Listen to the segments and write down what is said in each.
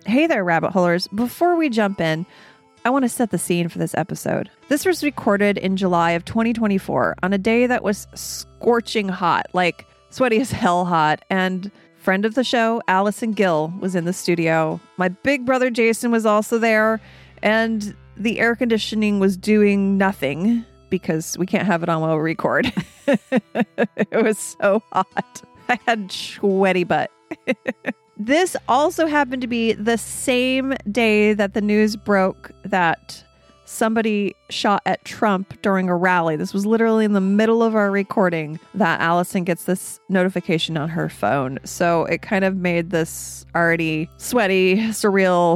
Hey there, rabbit holers. Before we jump in, I want to set the scene for this episode. This was recorded in July of 2024 on a day that was scorching hot, like sweaty as hell hot, and friend of the show, Allison Gill, was in the studio. My big brother Jason was also there, and the air conditioning was doing nothing because we can't have it on while we record. It was so hot. I had sweaty butt. This also happened to be the same day that the news broke that somebody shot at Trump during a rally. This was literally in the middle of our recording that Allison gets this notification on her phone. So it kind of made this already sweaty, surreal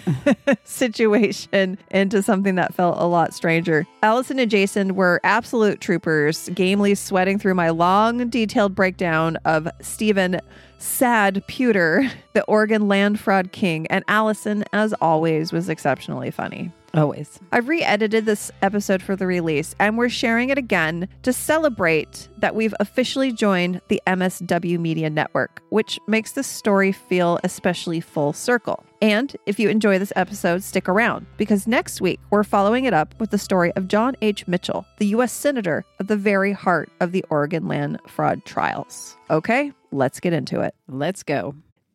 situation into something that felt a lot stranger. Allison and Jason were absolute troopers, gamely sweating through my long, detailed breakdown of Stephen Sad Pewter, the Oregon land fraud king, and Allison, as always, was exceptionally funny. Always. I've re-edited this episode for the release, and we're sharing it again to celebrate that we've officially joined the MSW Media Network, which makes this story feel especially full circle. And if you enjoy this episode, stick around, because next week we're following it up with the story of John H. Mitchell, the U.S. Senator at the very heart of the Oregon land fraud trials. Okay, let's get into it. Let's go.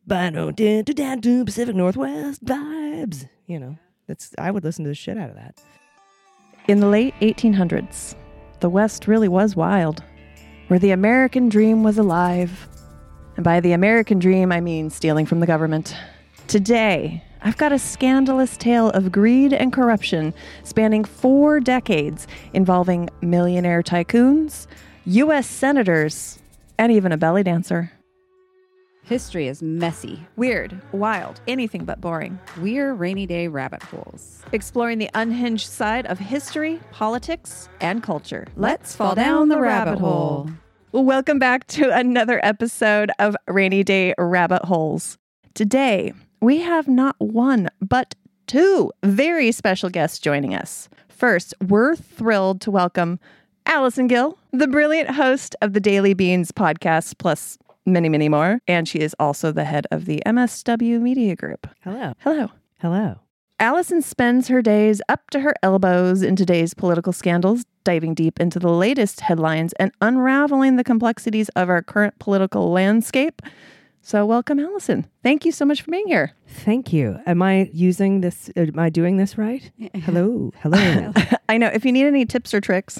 Pacific Northwest vibes. You know, I would listen to the shit out of that. In the late 1800s, the West really was wild, where the American dream was alive. And by the American dream, I mean stealing from the government. Today, I've got a scandalous tale of greed and corruption spanning 4 decades involving millionaire tycoons, U.S. senators, and even a belly dancer. History is messy. Weird, wild, anything but boring. We're rainy day rabbit holes. Exploring the unhinged side of history, politics, and culture. Let's fall down the rabbit hole. Well, welcome back to another episode of Rainy Day Rabbit Holes. Today, we have not one, but 2 very special guests joining us. First, we're thrilled to welcome Allison Gill, the brilliant host of the Daily Beans podcast, plus many, many more. And she is also the head of the MSW Media Group. Hello. Hello. Hello. Allison spends her days up to her elbows in today's political scandals, diving deep into the latest headlines and unraveling the complexities of our current political landscape. So welcome, Allison. Thank you so much for being here. Thank you. Am I doing this right? Hello. Hello. I know. If you need any tips or tricks.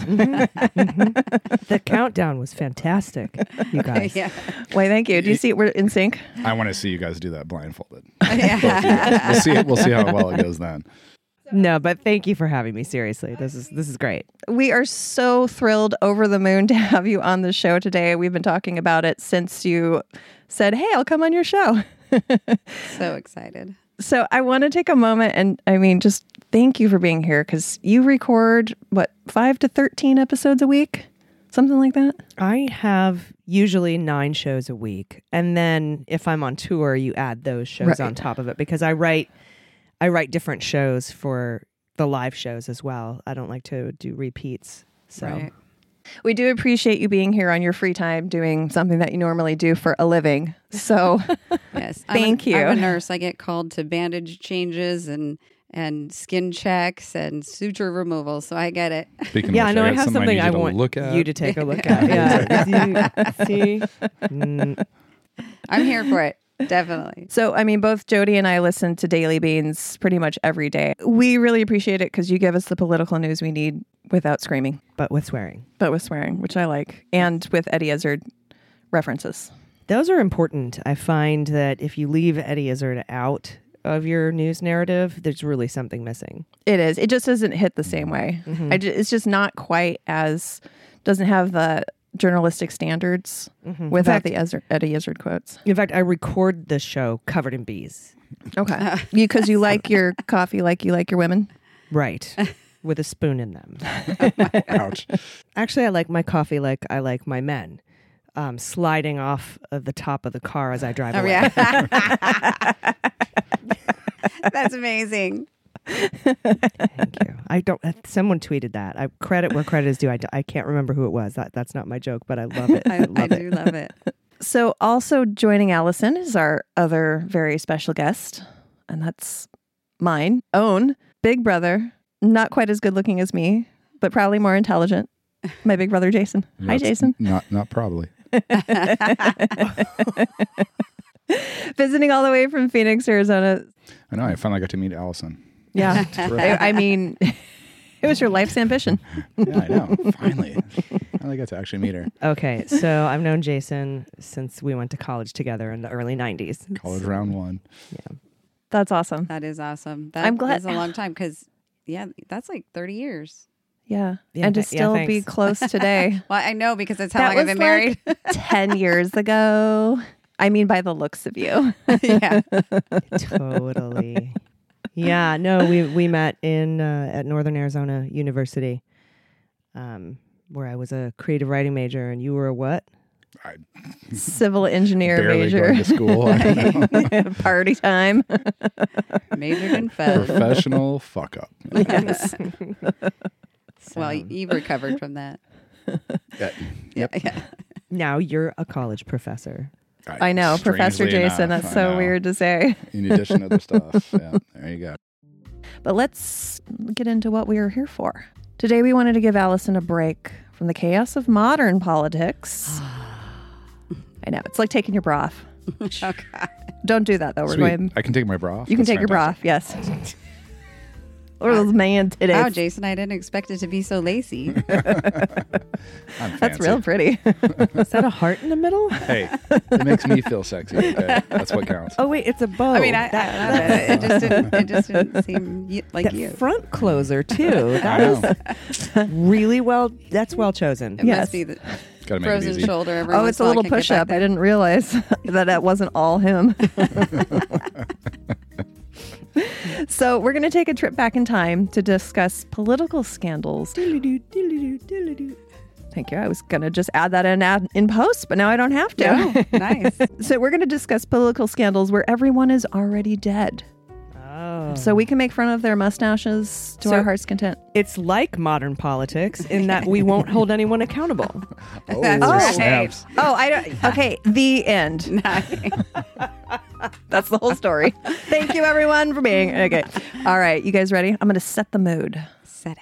The countdown was fantastic, you guys. Yeah. Why, thank you. Do you see we're in sync? I want to see you guys do that blindfolded. We'll see how well it goes then. No, but thank you for having me. Seriously, this is great. We are so thrilled, over the moon, to have you on the show today. We've been talking about it since you said, hey, I'll come on your show. So excited. So I want to take a moment and, just thank you for being here, because you record, 5 to 13 episodes a week? Something like that? I have usually 9 shows a week. And then if I'm on tour, you add those shows on top of it, because I write different shows for the live shows as well. I don't like to do repeats. So Right. We do appreciate you being here on your free time doing something that you normally do for a living. So Yes. Thank you. I'm a nurse. I get called to bandage changes and skin checks and suture removal. So I get it. Speaking of yeah, I which, know I got have something need I you to want look at. you to take a look at. Yeah. See? I'm here for it. Definitely. So, both Jody and I listen to Daily Beans pretty much every day. We really appreciate it because you give us the political news we need without screaming. But with swearing. But with swearing, which I like. And with Eddie Izzard references. Those are important. I find that if you leave Eddie Izzard out of your news narrative, there's really something missing. It is. It just doesn't hit the same way. Mm-hmm. It's just not quite doesn't have the journalistic standards without the Eddie Izzard quotes. In fact, I record the show covered in bees. Okay. Because you like your coffee like you like your women? Right. With a spoon in them. Ouch. Actually, I like my coffee like I like my men. Sliding off of the top of the car as I drive away. Yeah. That's amazing. Thank you. I don't. Someone tweeted that. I credit where credit is due. I can't remember who it was. That's not my joke, but I love it. I do love it. So also joining Allison is our other very special guest, and that's mine, own big brother, not quite as good looking as me, but probably more intelligent. My big brother, Jason. Hi, Jason. Not probably. Visiting all the way from Phoenix, Arizona. I know. I finally got to meet Allison. Yeah. I mean, it was your life's ambition. Yeah, I know. Finally got to actually meet her. Okay, so I've known Jason since we went to college together in the early 90s. College round one. Yeah. That's awesome. That is awesome. I'm glad. That's a long time because, that's like 30 years. Yeah. Yeah, And to yeah, still be thanks. close today. Well, I know because that's how That long I've was been married. like 10 years ago. I mean, by the looks of you. Yeah. Totally. Yeah, no, we met in at Northern Arizona University, where I was a creative writing major, and you were a what? Civil engineer Barely major. going to school. I don't know. Party time. Majored in Fed. Professional fuck up. Yes. Well, you've recovered from that. Yep. Yeah. Now you're a college professor. I know. Professor Strangely Jason. enough, That's I so know. weird to say. In addition to other stuff. Yeah, there you go. But let's get into what we are here for. Today, we wanted to give Allison a break from the chaos of modern politics. I know. It's like taking your bra off. Oh, God. Don't do that, though. We're Sweet. going. I can take my bra off. You can That's take your bra off. fantastic. Yes. Or those man titties. Wow, Jason, I didn't expect it to be so lacy. I'm That's fancy. real pretty. Is that a heart in the middle? Hey, it makes me feel sexy. Okay? That's what counts. Oh wait, it's a bow. I mean, I love it. It just didn't seem like that you. front closer too. I That know. was really well. That's well chosen. It Yes. must be the Gotta make it frozen easy. shoulder. Every Oh, once it's a in while little can get push back up. I there. didn't realize that wasn't all him. So we're going to take a trip back in time to discuss political scandals. Thank you. I was going to just add that in post, but now I don't have to. Oh, nice. So we're going to discuss political scandals where everyone is already dead. Oh, So we can make fun of their mustaches to So- our heart's content. it's like modern politics in that we won't hold anyone accountable. Oh, That's right. snaps. Oh, I don't. Okay, the end. That's the whole story. Thank you, everyone, for being okay. All right, you guys ready? I'm going to set the mood. Set it.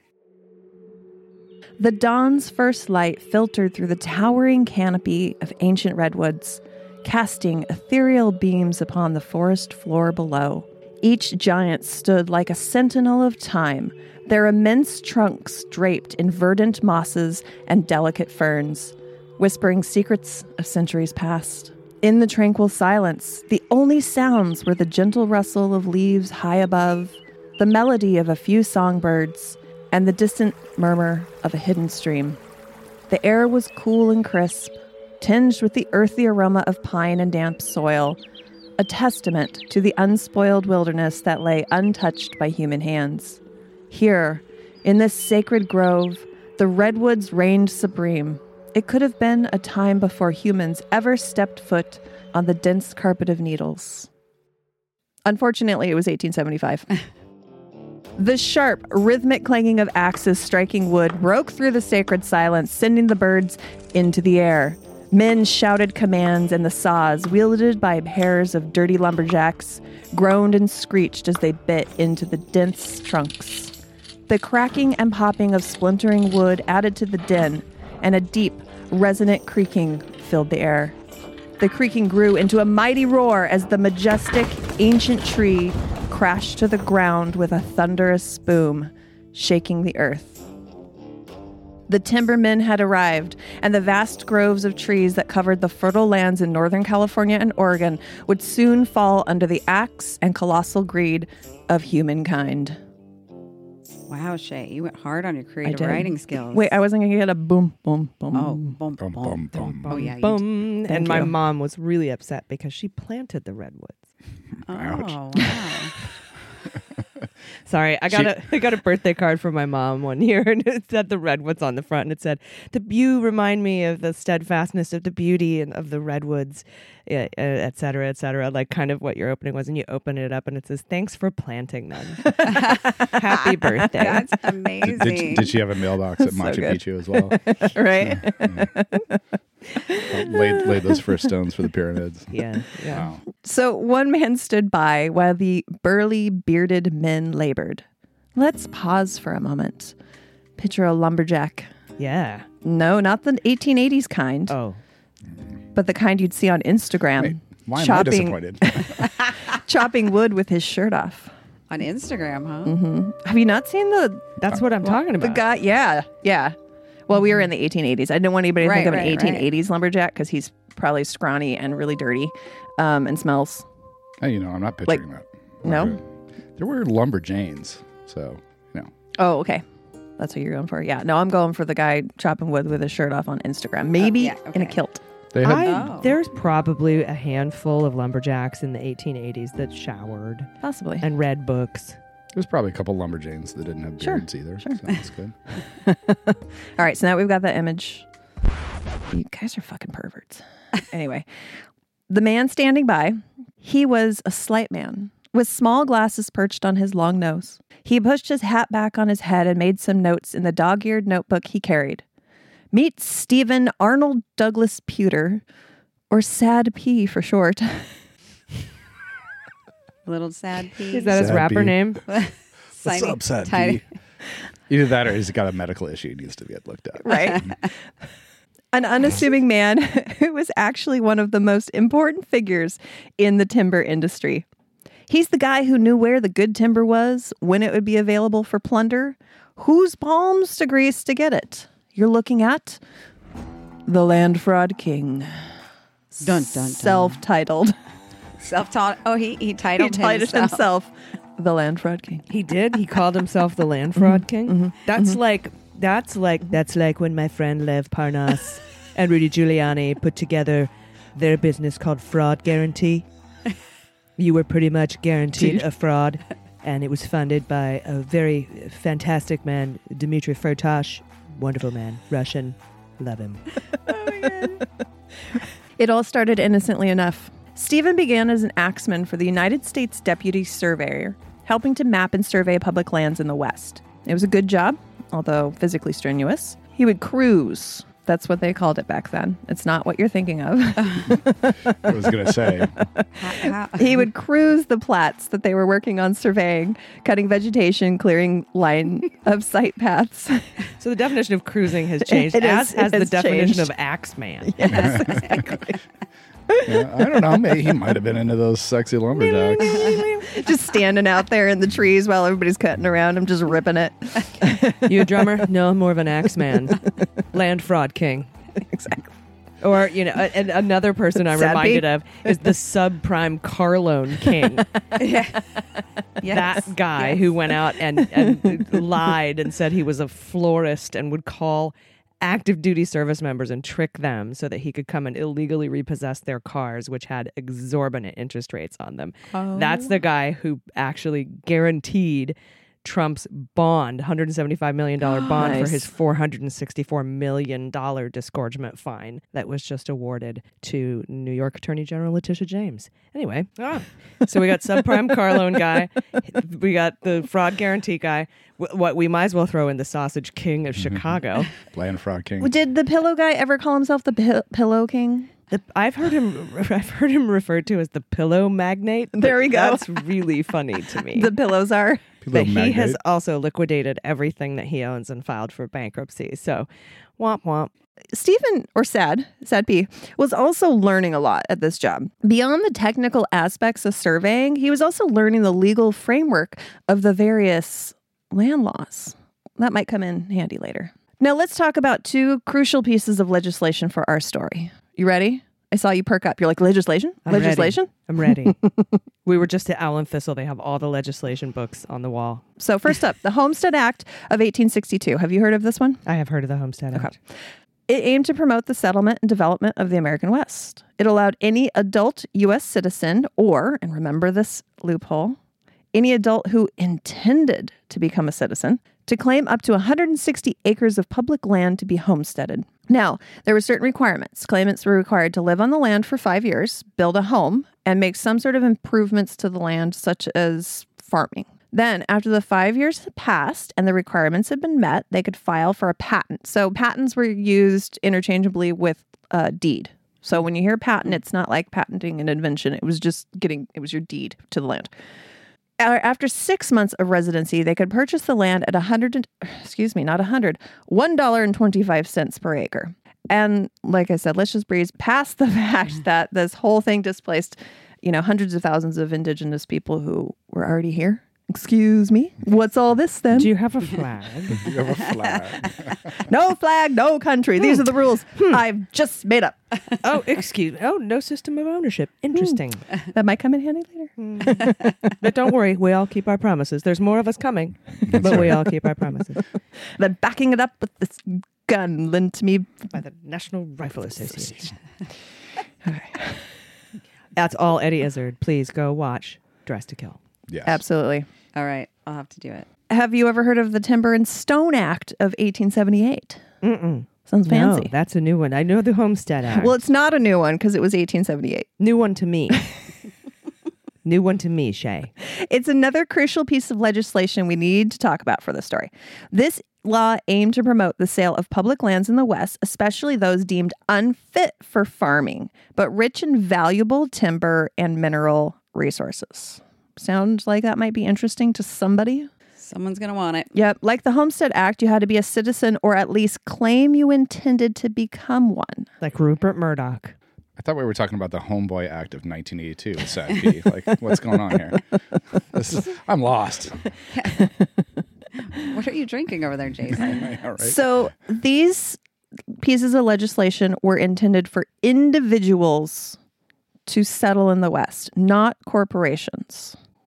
The dawn's first light filtered through the towering canopy of ancient redwoods, casting ethereal beams upon the forest floor below. Each giant stood like a sentinel of time, their immense trunks draped in verdant mosses and delicate ferns, whispering secrets of centuries past. In the tranquil silence, the only sounds were the gentle rustle of leaves high above, the melody of a few songbirds, and the distant murmur of a hidden stream. The air was cool and crisp, tinged with the earthy aroma of pine and damp soil, a testament to the unspoiled wilderness that lay untouched by human hands. Here, in this sacred grove, the redwoods reigned supreme. It could have been a time before humans ever stepped foot on the dense carpet of needles. Unfortunately, it was 1875. The sharp, rhythmic clanging of axes striking wood broke through the sacred silence, sending the birds into the air. Men shouted commands, and the saws, wielded by pairs of dirty lumberjacks, groaned and screeched as they bit into the dense trunks. The cracking and popping of splintering wood added to the din, and a deep, resonant creaking filled the air. The creaking grew into a mighty roar as the majestic, ancient tree crashed to the ground with a thunderous boom, shaking the earth. The timbermen had arrived, and the vast groves of trees that covered the fertile lands in Northern California and Oregon would soon fall under the axe and colossal greed of humankind. Wow, Shay, you went hard on your I creative did. writing skills. Wait, I wasn't going to get a boom, boom, boom. Oh, boom, Bum, boom, bum, bum. Oh, yeah. You Boom. Thank And my you. mom was really upset because she planted the redwoods. Oh, wow. Sorry, I got a birthday card from my mom one year, and it said the redwoods on the front, and it said, "You remind me of the steadfastness of the beauty and of the redwoods, et cetera, et cetera." Like kind of what your opening was, and you open it up, and it says, "Thanks for planting them." Happy birthday! That's amazing. Did she have a mailbox at So Machu good. Picchu as well? Right? Laid those first stones for the pyramids. Yeah. Wow. So one man stood by while the burly, bearded men labored. Let's pause for a moment. Picture a lumberjack. Yeah. No, not the 1880s kind, Oh. but the kind you'd see on Instagram. Wait, why am I disappointed? chopping wood with his shirt off. On Instagram, huh? Have you not seen That's what I'm talking the about. guy? Yeah. Well, we were in the 1880s. I didn't want anybody to think of an Right, 1880s lumberjack because he's probably scrawny and really dirty and smells. Hey, I'm not picturing that. No? Okay. There were lumberjanes, so Oh, okay. That's what you're going for. Yeah. No, I'm going for the guy chopping wood with his shirt off on Instagram. Maybe in a okay. kilt. they had. Oh. There's probably a handful of lumberjacks in the 1880s that showered Possibly. and read books. There's probably a couple lumberjanes that didn't have Sure, beards either. sure. So that's good. All right. So now we've got that image. You guys are fucking perverts. Anyway, the man standing by, he was a slight man with small glasses perched on his long nose. He pushed his hat back on his head and made some notes in the dog-eared notebook he carried. Meet Stephen Arnold Douglas Pewter, or Sad P for short. Little sad P. Is that his Sad rapper P. name? What's up, Sad tiny- P? Either that or he's got a medical issue he needs to get looked at. Right. An unassuming man who was actually one of the most important figures in the timber industry. He's the guy who knew where the good timber was, when it would be available for plunder, whose palms to grease to get it. You're looking at the Land Fraud King. Dun, dun, dun. Self-titled. Self-taught. Oh, he He titled titled himself. the Land Fraud King. He did. He called himself the Land Fraud King. That's like when my friend Lev Parnas and Rudy Giuliani put together their business called Fraud Guarantee. You were pretty much guaranteed a fraud, and it was funded by a very fantastic man, Dmitry Firtash. Wonderful man, Russian. Love him. It all started innocently enough. Stephen began as an axeman for the United States Deputy Surveyor, helping to map and survey public lands in the West. It was a good job, although physically strenuous. He would cruise. That's what they called it back then. It's not what you're thinking of. I was going to say. He would cruise the plats that they were working on surveying, cutting vegetation, clearing line of sight paths. So the definition of cruising has changed, It as is- has it the has definition changed. of axeman. Yes, exactly. Yeah, I don't know. Maybe he might have been into those sexy lumberjacks. Just standing out there in the trees while everybody's cutting around him, just ripping it. You a drummer? No, I'm more of an axeman. Land Fraud King. Exactly. Or, and another person I'm Sad reminded Pete. of is the subprime car loan king. Yes. That guy who went out and lied and said he was a florist and would call active duty service members and trick them so that he could come and illegally repossess their cars, which had exorbitant interest rates on them. Oh. That's the guy who actually guaranteed Trump's bond, $175 million bond Nice. for his $464 million disgorgement fine that was just awarded to New York Attorney General Letitia James. Anyway, so we got subprime car loan guy. We got the fraud guarantee guy. What we might as well throw in the sausage king of Chicago. Land Fraud King. Did the pillow guy ever call himself the Pillow King? I've heard him referred to as the pillow magnate. but There we go. That's really funny to me. The pillows are. But he Magnate. has also liquidated everything that he owns and filed for bankruptcy. So, womp womp. Stephen, or Sad P, was also learning a lot at this job. Beyond the technical aspects of surveying, he was also learning the legal framework of the various land laws. That might come in handy later. Now let's talk about two crucial pieces of legislation for our story. You ready? I saw you perk up. You're like, legislation? I'm ready. Legislation? I'm ready. We were just at Allen Thistle. They have all the legislation books on the wall. So first up, the Homestead Act of 1862. Have you heard of this one? I have heard of the Homestead Act. It aimed to promote the settlement and development of the American West. It allowed any adult U.S. citizen or, and remember this loophole, any adult who intended to become a citizen to claim up to 160 acres of public land to be homesteaded. Now, there were certain requirements. Claimants were required to live on the land for 5 years, build a home, and make some sort of improvements to the land, such as farming. Then, after the 5 years had passed and the requirements had been met, they could file for a patent. So patents were used interchangeably with deed. So when you hear patent, it's not like patenting an invention. It was your deed to the land. After 6 months of residency, they could purchase the land at $1.25 per acre. And like I said, let's just breeze past the fact that this whole thing displaced, hundreds of thousands of indigenous people who were already here. Excuse me. What's all this then? Do you have a flag? You have a flag. No flag, no country. These are the rules I've just made up. No system of ownership. Interesting. That might come in handy later. But don't worry, we all keep our promises. There's more of us coming, but we all keep our promises. Then backing it up with this gun lent to me By the National Rifle Association. That's all Eddie Izzard. Please go watch Dressed to Kill. Yes. Absolutely. All right. I'll have to do it. Have you ever heard of the Timber and Stone Act of 1878? Mm-mm. Sounds fancy. No, that's a new one. I know the Homestead Act. Well, it's not a new one because it was 1878. New one to me. New one to me, Shay. It's another crucial piece of legislation we need to talk about for this story. This law aimed to promote the sale of public lands in the West, especially those deemed unfit for farming, but rich in valuable timber and mineral resources. Sounds like that might be interesting to somebody? Someone's going to want it. Yep. Like the Homestead Act, you had to be a citizen or at least claim you intended to become one. Like Rupert Murdoch. I thought we were talking about the Homeboy Act of 1982 with Sad B. Like, what's going on here? I'm lost. What are you drinking over there, Jason? All right. So these pieces of legislation were intended for individuals to settle in the West, not corporations.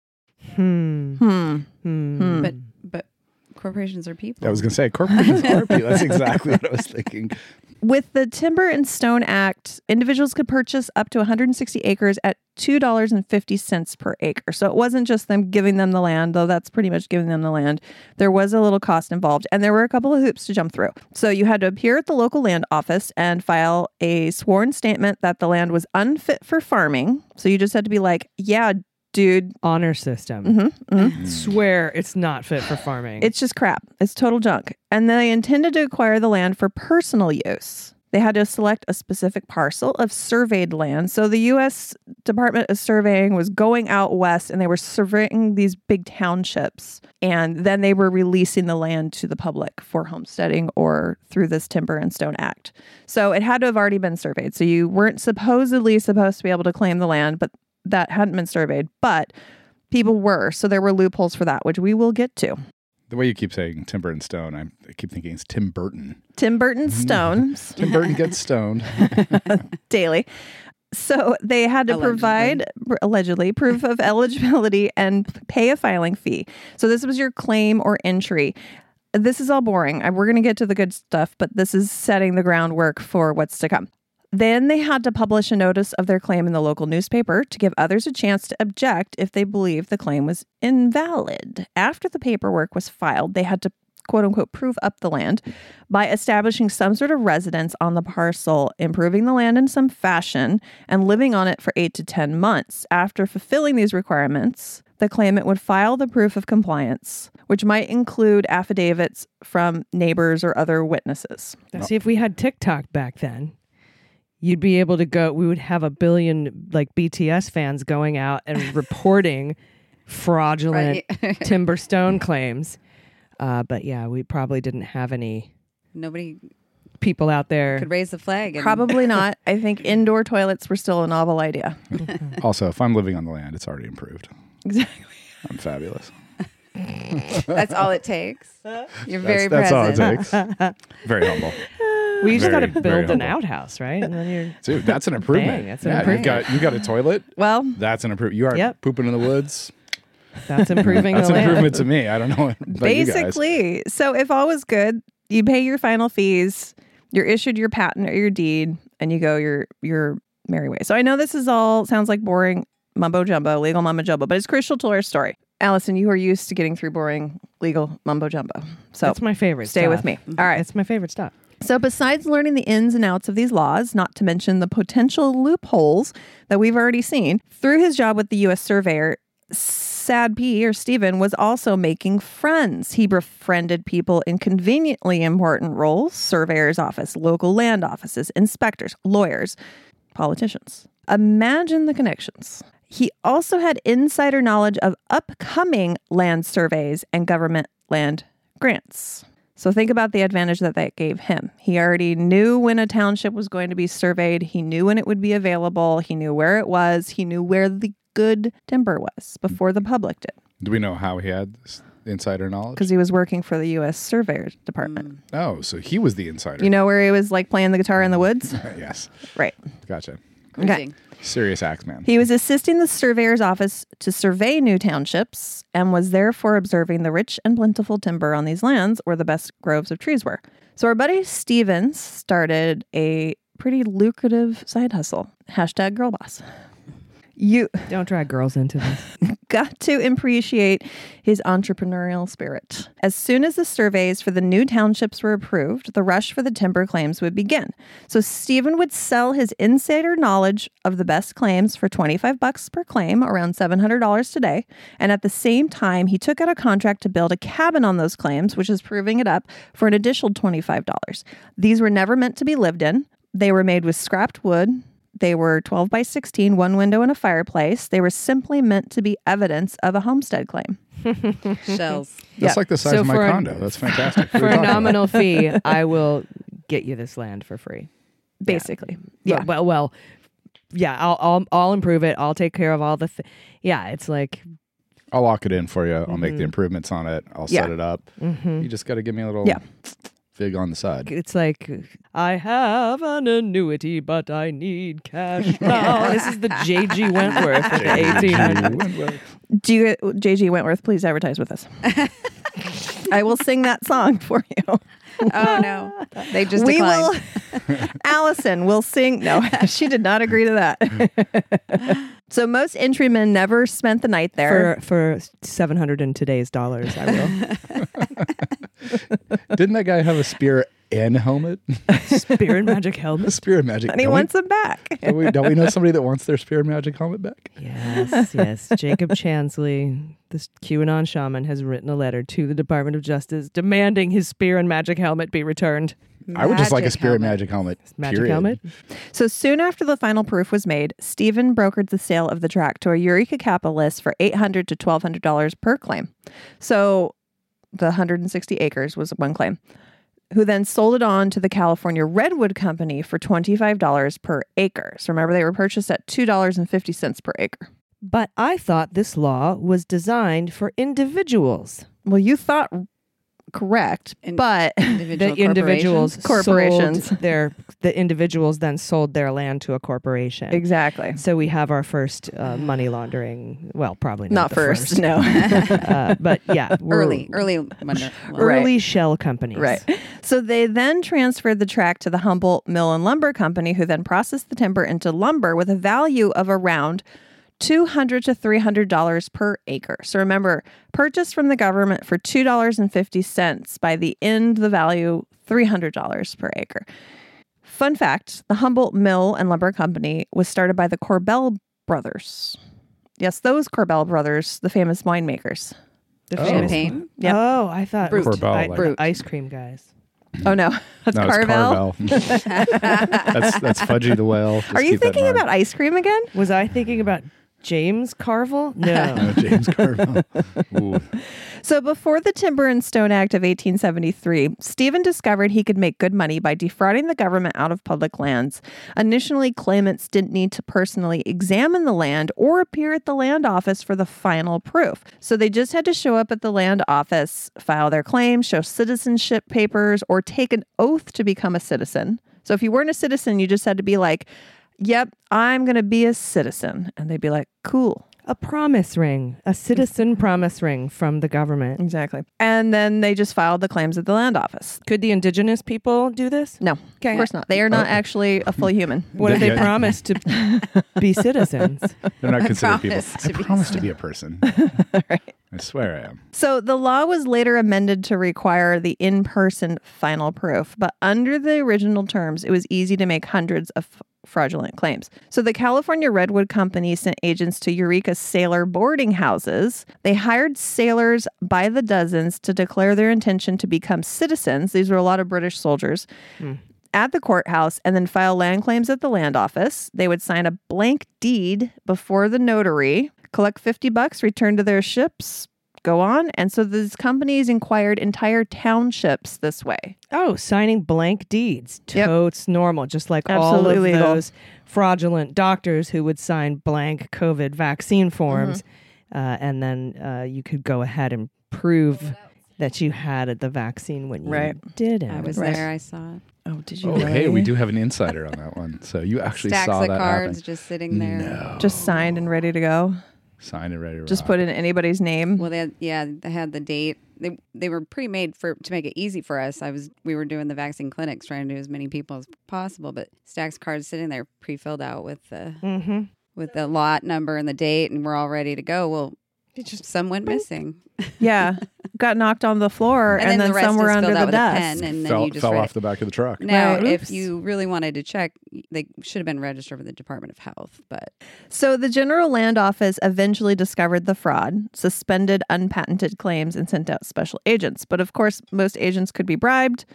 But corporations are people. I was going to say, corporations are people. That's exactly what I was thinking. With the Timber and Stone Act, individuals could purchase up to 160 acres at $2.50 per acre. So it wasn't just them giving them the land, though that's pretty much giving them the land. There was a little cost involved, and there were a couple of hoops to jump through. So you had to appear at the local land office and file a sworn statement that the land was unfit for farming. So you just had to be like, yeah, dude. Honor system. Swear it's not fit for farming. It's just crap. It's total junk. And they intended to acquire the land for personal use. They had to select a specific parcel of surveyed land. So the U.S. Department of Surveying was going out west and they were surveying these big townships. And then they were releasing the land to the public for homesteading or through this Timber and Stone Act. So it had to have already been surveyed. So you weren't supposedly supposed to be able to claim the land, but that hadn't been surveyed. But people were. So there were loopholes for that, which we will get to. The way you keep saying timber and stone, I keep thinking it's Tim Burton. Tim Burton stones. Tim Burton gets stoned. Daily. So they had to provide, allegedly, proof of eligibility and pay a filing fee. So this was your claim or entry. This is all boring. We're going to get to the good stuff, but this is setting the groundwork for what's to come. Then they had to publish a notice of their claim in the local newspaper to give others a chance to object if they believed the claim was invalid. After the paperwork was filed, they had to, quote unquote, prove up the land by establishing some sort of residence on the parcel, improving the land in some fashion, and living on it for 8 to 10 months. After fulfilling these requirements, the claimant would file the proof of compliance, which might include affidavits from neighbors or other witnesses. Now, see, if we had TikTok back then, you'd be able to go, we would have 1 billion like BTS fans going out and reporting fraudulent timber stone claims. But yeah, we probably didn't have any Nobody people out there. could raise the flag. Probably not. I think indoor toilets were still a novel idea. Also, if I'm living on the land, it's already improved. Exactly. I'm fabulous. That's all it takes. You're very That's all it present. takes. Very humble. We just got to Very, build very an humble. outhouse, right? And then you're Dude, that's an improvement. Bang, that's an improvement. You've got a toilet. Well, That's an improvement. You are pooping in the woods. that's improving That's the an land. improvement to me. I don't know about you guys. basically. So if all was good, you pay your final fees, you're issued your patent or your deed, and you go your merry way. So I know this is all sounds like boring mumbo jumbo, legal mumbo jumbo, but it's crucial to our story. Allison, you are used to getting through boring legal mumbo jumbo. So That's my favorite stay stuff. with me. All right. It's my favorite stuff. So besides learning the ins and outs of these laws, not to mention the potential loopholes that we've already seen, through his job with the U.S. Surveyor, Sad P, or Stephen, was also making friends. He befriended people in conveniently important roles: surveyor's office, local land offices, inspectors, lawyers, politicians. Imagine the connections. He also had insider knowledge of upcoming land surveys and government land grants. So think about the advantage that gave him. He already knew when a township was going to be surveyed. He knew when it would be available. He knew where it was. He knew where the good timber was before the public did. Do we know how he had this insider knowledge? Because he was working for the U.S. Surveyors Department. Oh, so he was the insider. You know where he was like playing the guitar in the woods? Yes. Right. Gotcha. Okay. Serious axeman. He was assisting the surveyor's office to survey new townships and was therefore observing the rich and plentiful timber on these lands where the best groves of trees were. So our buddy Stevens started a pretty lucrative side hustle. #girlboss. You Don't drag girls into this. got to appreciate his entrepreneurial spirit. As soon as the surveys for the new townships were approved, the rush for the timber claims would begin. So Stephen would sell his insider knowledge of the best claims for $25 per claim, around $700 today. And at the same time, he took out a contract to build a cabin on those claims, which is proving it up, for an additional $25. These were never meant to be lived in. They were made with scrapped wood. They were 12 by 16, one window and a fireplace. They were simply meant to be evidence of a homestead claim. Shells. That's like the size So of my for a- condo. That's fantastic. What are For we a talking about? nominal fee, I will get you this land for free. Basically. Yeah. Well, yeah. I'll improve it. I'll take care of all the. Yeah, it's like I'll lock it in for you. I'll make the improvements on it. I'll set it up. You just got to give me a little fig on the side. it's like I have an annuity, but I need cash now. This is the J.G. Wentworth of the 1800s. Do you, J.G. Wentworth, please advertise with us. I will sing that song for you. Oh, no. They just We declined. will. Allison will sing. No, she did not agree to that. So most entrymen never spent the night there. For 700 in today's dollars, I will. Didn't that guy have a spear and helmet? Spear and magic A helmet. spear and magic. And he wants them back. Don't we know somebody that wants their spear and magic helmet back? Yes. Jacob Chansley, this QAnon shaman, has written a letter to the Department of Justice demanding his spear and magic helmet be returned. I would just like a Magic spear and helmet. magic helmet. Magic period. helmet? So soon after the final proof was made, Stephen brokered the sale of the tract to a Eureka capitalist for $800 to $1,200 per claim. So the 160 acres was one claim, who then sold it on to the California Redwood Company for $25 per acre. So remember, they were purchased at $2.50 per acre. But I thought this law was designed for individuals. Well, you thought correct, but Individual The individuals Corporations. sold the individuals then sold their land to a corporation. exactly. So we have our first money laundering. Well, probably Not the first, no. But yeah, Early wonder. early shell companies. Right. So they then transferred the tract to the Humboldt Mill and Lumber Company, who then processed the timber into lumber with a value of around $200 to $300 per acre. So remember, purchased from the government for $2.50. By the end, the value $300 per acre. Fun fact, the Humboldt Mill and Lumber Company was started by the Corbell brothers. Yes, those Corbell brothers, the famous winemakers. The Oh. famous- Champagne. Yep. Oh, I thought Brut. Corbell, like- Brut. ice cream guys. Oh, no. That's No, it's Carvel. Carvel. that's Fudgy the Whale. Just Are you keep that in thinking mind. about ice cream again? Was I thinking about James Carville? No. No, James Carvel. Ooh. So before the Timber and Stone Act of 1873, Stephen discovered he could make good money by defrauding the government out of public lands. Initially, claimants didn't need to personally examine the land or appear at the land office for the final proof. So they just had to show up at the land office, file their claim, show citizenship papers, or take an oath to become a citizen. So if you weren't a citizen, you just had to be like, yep, I'm going to be a citizen. And they'd be like, cool. A promise ring, a citizen promise ring from the government. Exactly. And then they just filed the claims at the land office. Could the indigenous people do this? No, Okay. of course not. They are not actually a full human. What if they Yeah. promise to be citizens? They're not considered people. promise to I be promise to be a person. I swear I am. So the law was later amended to require the in-person final proof, but under the original terms, it was easy to make hundreds of fraudulent claims. So the California Redwood Company sent agents to Eureka sailor boarding houses. They hired sailors by the dozens to declare their intention to become citizens. These were a lot of British soldiers. At the courthouse and then file land claims at the land office. They would sign a blank deed before the notary, collect $50, return to their ships, go on. And so these companies acquired entire townships this way. Oh, signing blank deeds. Yep. Totes normal, just like Absolutely all of legal. those fraudulent doctors who would sign blank COVID vaccine forms. And then you could go ahead and prove that you had the vaccine when you Right. didn't. I was Right. there. I saw it. Oh, did you Oh, really? hey, we do have an insider on that one. So you actually Stacks saw of that cards happen. just sitting there. No. Just signed and ready to go? Signed and ready to Just rock. put in anybody's name? Well, they had the date. They were pre-made to make it easy for us. We were doing the vaccine clinics, trying to do as many people as possible. But Stacks cards sitting there pre-filled out with the lot number and the date, and we're all ready to go. Well, some went missing, Yeah. Got knocked on the floor and, then then the rest some is were filled under out the with a desk. pen, and then fell you just fell write. off the back of the truck. Now, Right. if Oops. you really wanted to check, they should have been registered with the Department of Health. But So the General Land Office eventually discovered the fraud, suspended unpatented claims, and sent out special agents. But of course, most agents could be bribed,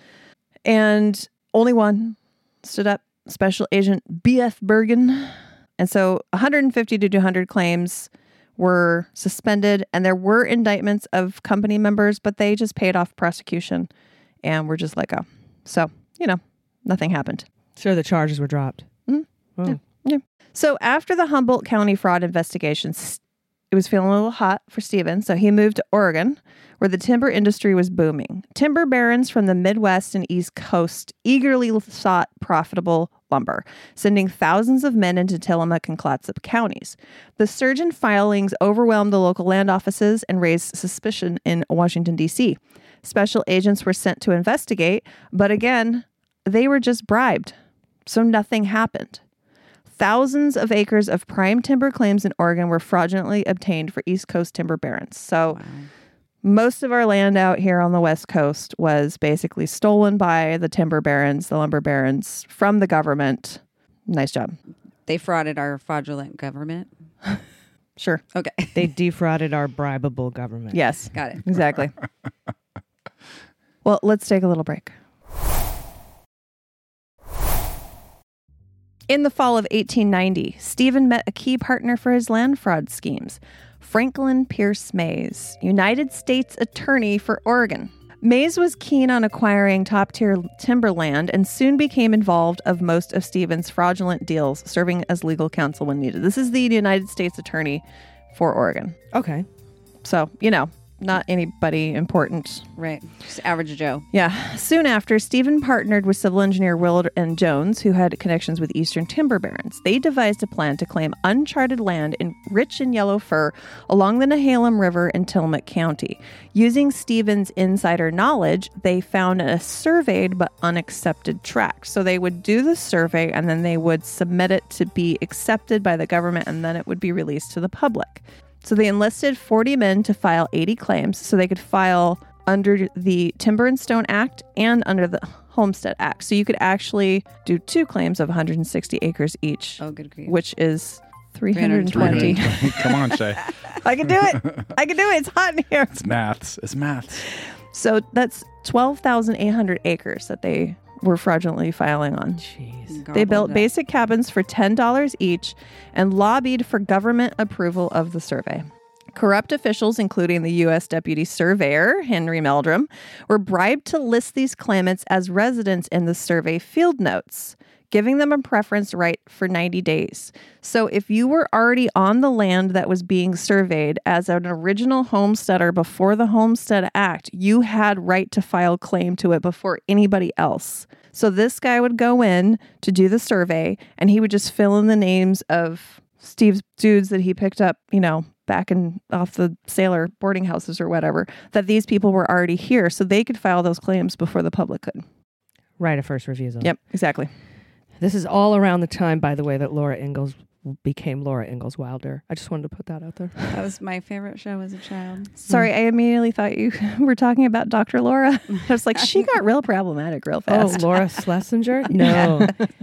and only one stood up, Special Agent B.F. Bergen. And so 150 to 200 claims were suspended, and there were indictments of company members, but they just paid off prosecution and were just let go. So, nothing happened. So the charges were dropped. Oh. So after the Humboldt County fraud investigations, it was feeling a little hot for Stephen, so he moved to Oregon, where the timber industry was booming. Timber barons from the Midwest and East Coast eagerly sought profitable lumber, sending thousands of men into Tillamook and Clatsop counties. The surge in filings overwhelmed the local land offices and raised suspicion in Washington, D.C. Special agents were sent to investigate, but again, they were just bribed, so nothing happened. Thousands of acres of prime timber claims in Oregon were fraudulently obtained for East Coast timber barons. So most of our land out here on the West Coast was basically stolen by the timber barons, the lumber barons, from the government. Nice job. they frauded our fraudulent government. Sure. Okay, They defrauded our bribable government. Yes. got it. Exactly. Well, let's take a little break. In the fall of 1890, Stephen met a key partner for his land fraud schemes, Franklin Pierce Mays, United States Attorney for Oregon. Mays was keen on acquiring top-tier timberland and soon became involved of most of Stephen's fraudulent deals, serving as legal counsel when needed. This is the United States Attorney for Oregon. Okay. So, not anybody important. Right, just average Joe. Yeah. Soon after, Stephen partnered with civil engineer Willard N. Jones, who had connections with Eastern timber barons. They devised a plan to claim uncharted land rich in yellow fir along the Nehalem River in Tillamook County. Using Stephen's insider knowledge, they found a surveyed but unaccepted tract. So they would do the survey and then they would submit it to be accepted by the government, and then it would be released to the public. So they enlisted 40 men to file 80 claims so they could file under the Timber and Stone Act and under the Homestead Act. So you could actually do 2 claims of 160 acres each, Oh, good grief. which is 320. Come on, Shay. I can do it. I can do it. It's hot in here. It's maths. It's maths. So that's 12,800 acres that they were fraudulently filing on. Jeez. They built Gobbled up. basic cabins for $10 each and lobbied for government approval of the survey. Corrupt officials, including the U.S. Deputy Surveyor, Henry Meldrum, were bribed to list these claimants as residents in the survey field notes, giving them a preference right for 90 days. So if you were already on the land that was being surveyed as an original homesteader before the Homestead Act, you had right to file claim to it before anybody else. So this guy would go in to do the survey and he would just fill in the names of Steve's dudes that he picked up, back in off the sailor boarding houses or whatever, that these people were already here so they could file those claims before the public could. Right of first refusal. Yep, exactly. This is all around the time, by the way, that Laura Ingalls became Laura Ingalls Wilder. I just wanted to put that out there. That was my favorite show as a child. Sorry, I immediately thought you were talking about Dr. Laura. I was like, she got real problematic real fast. Oh, Laura Schlesinger? No.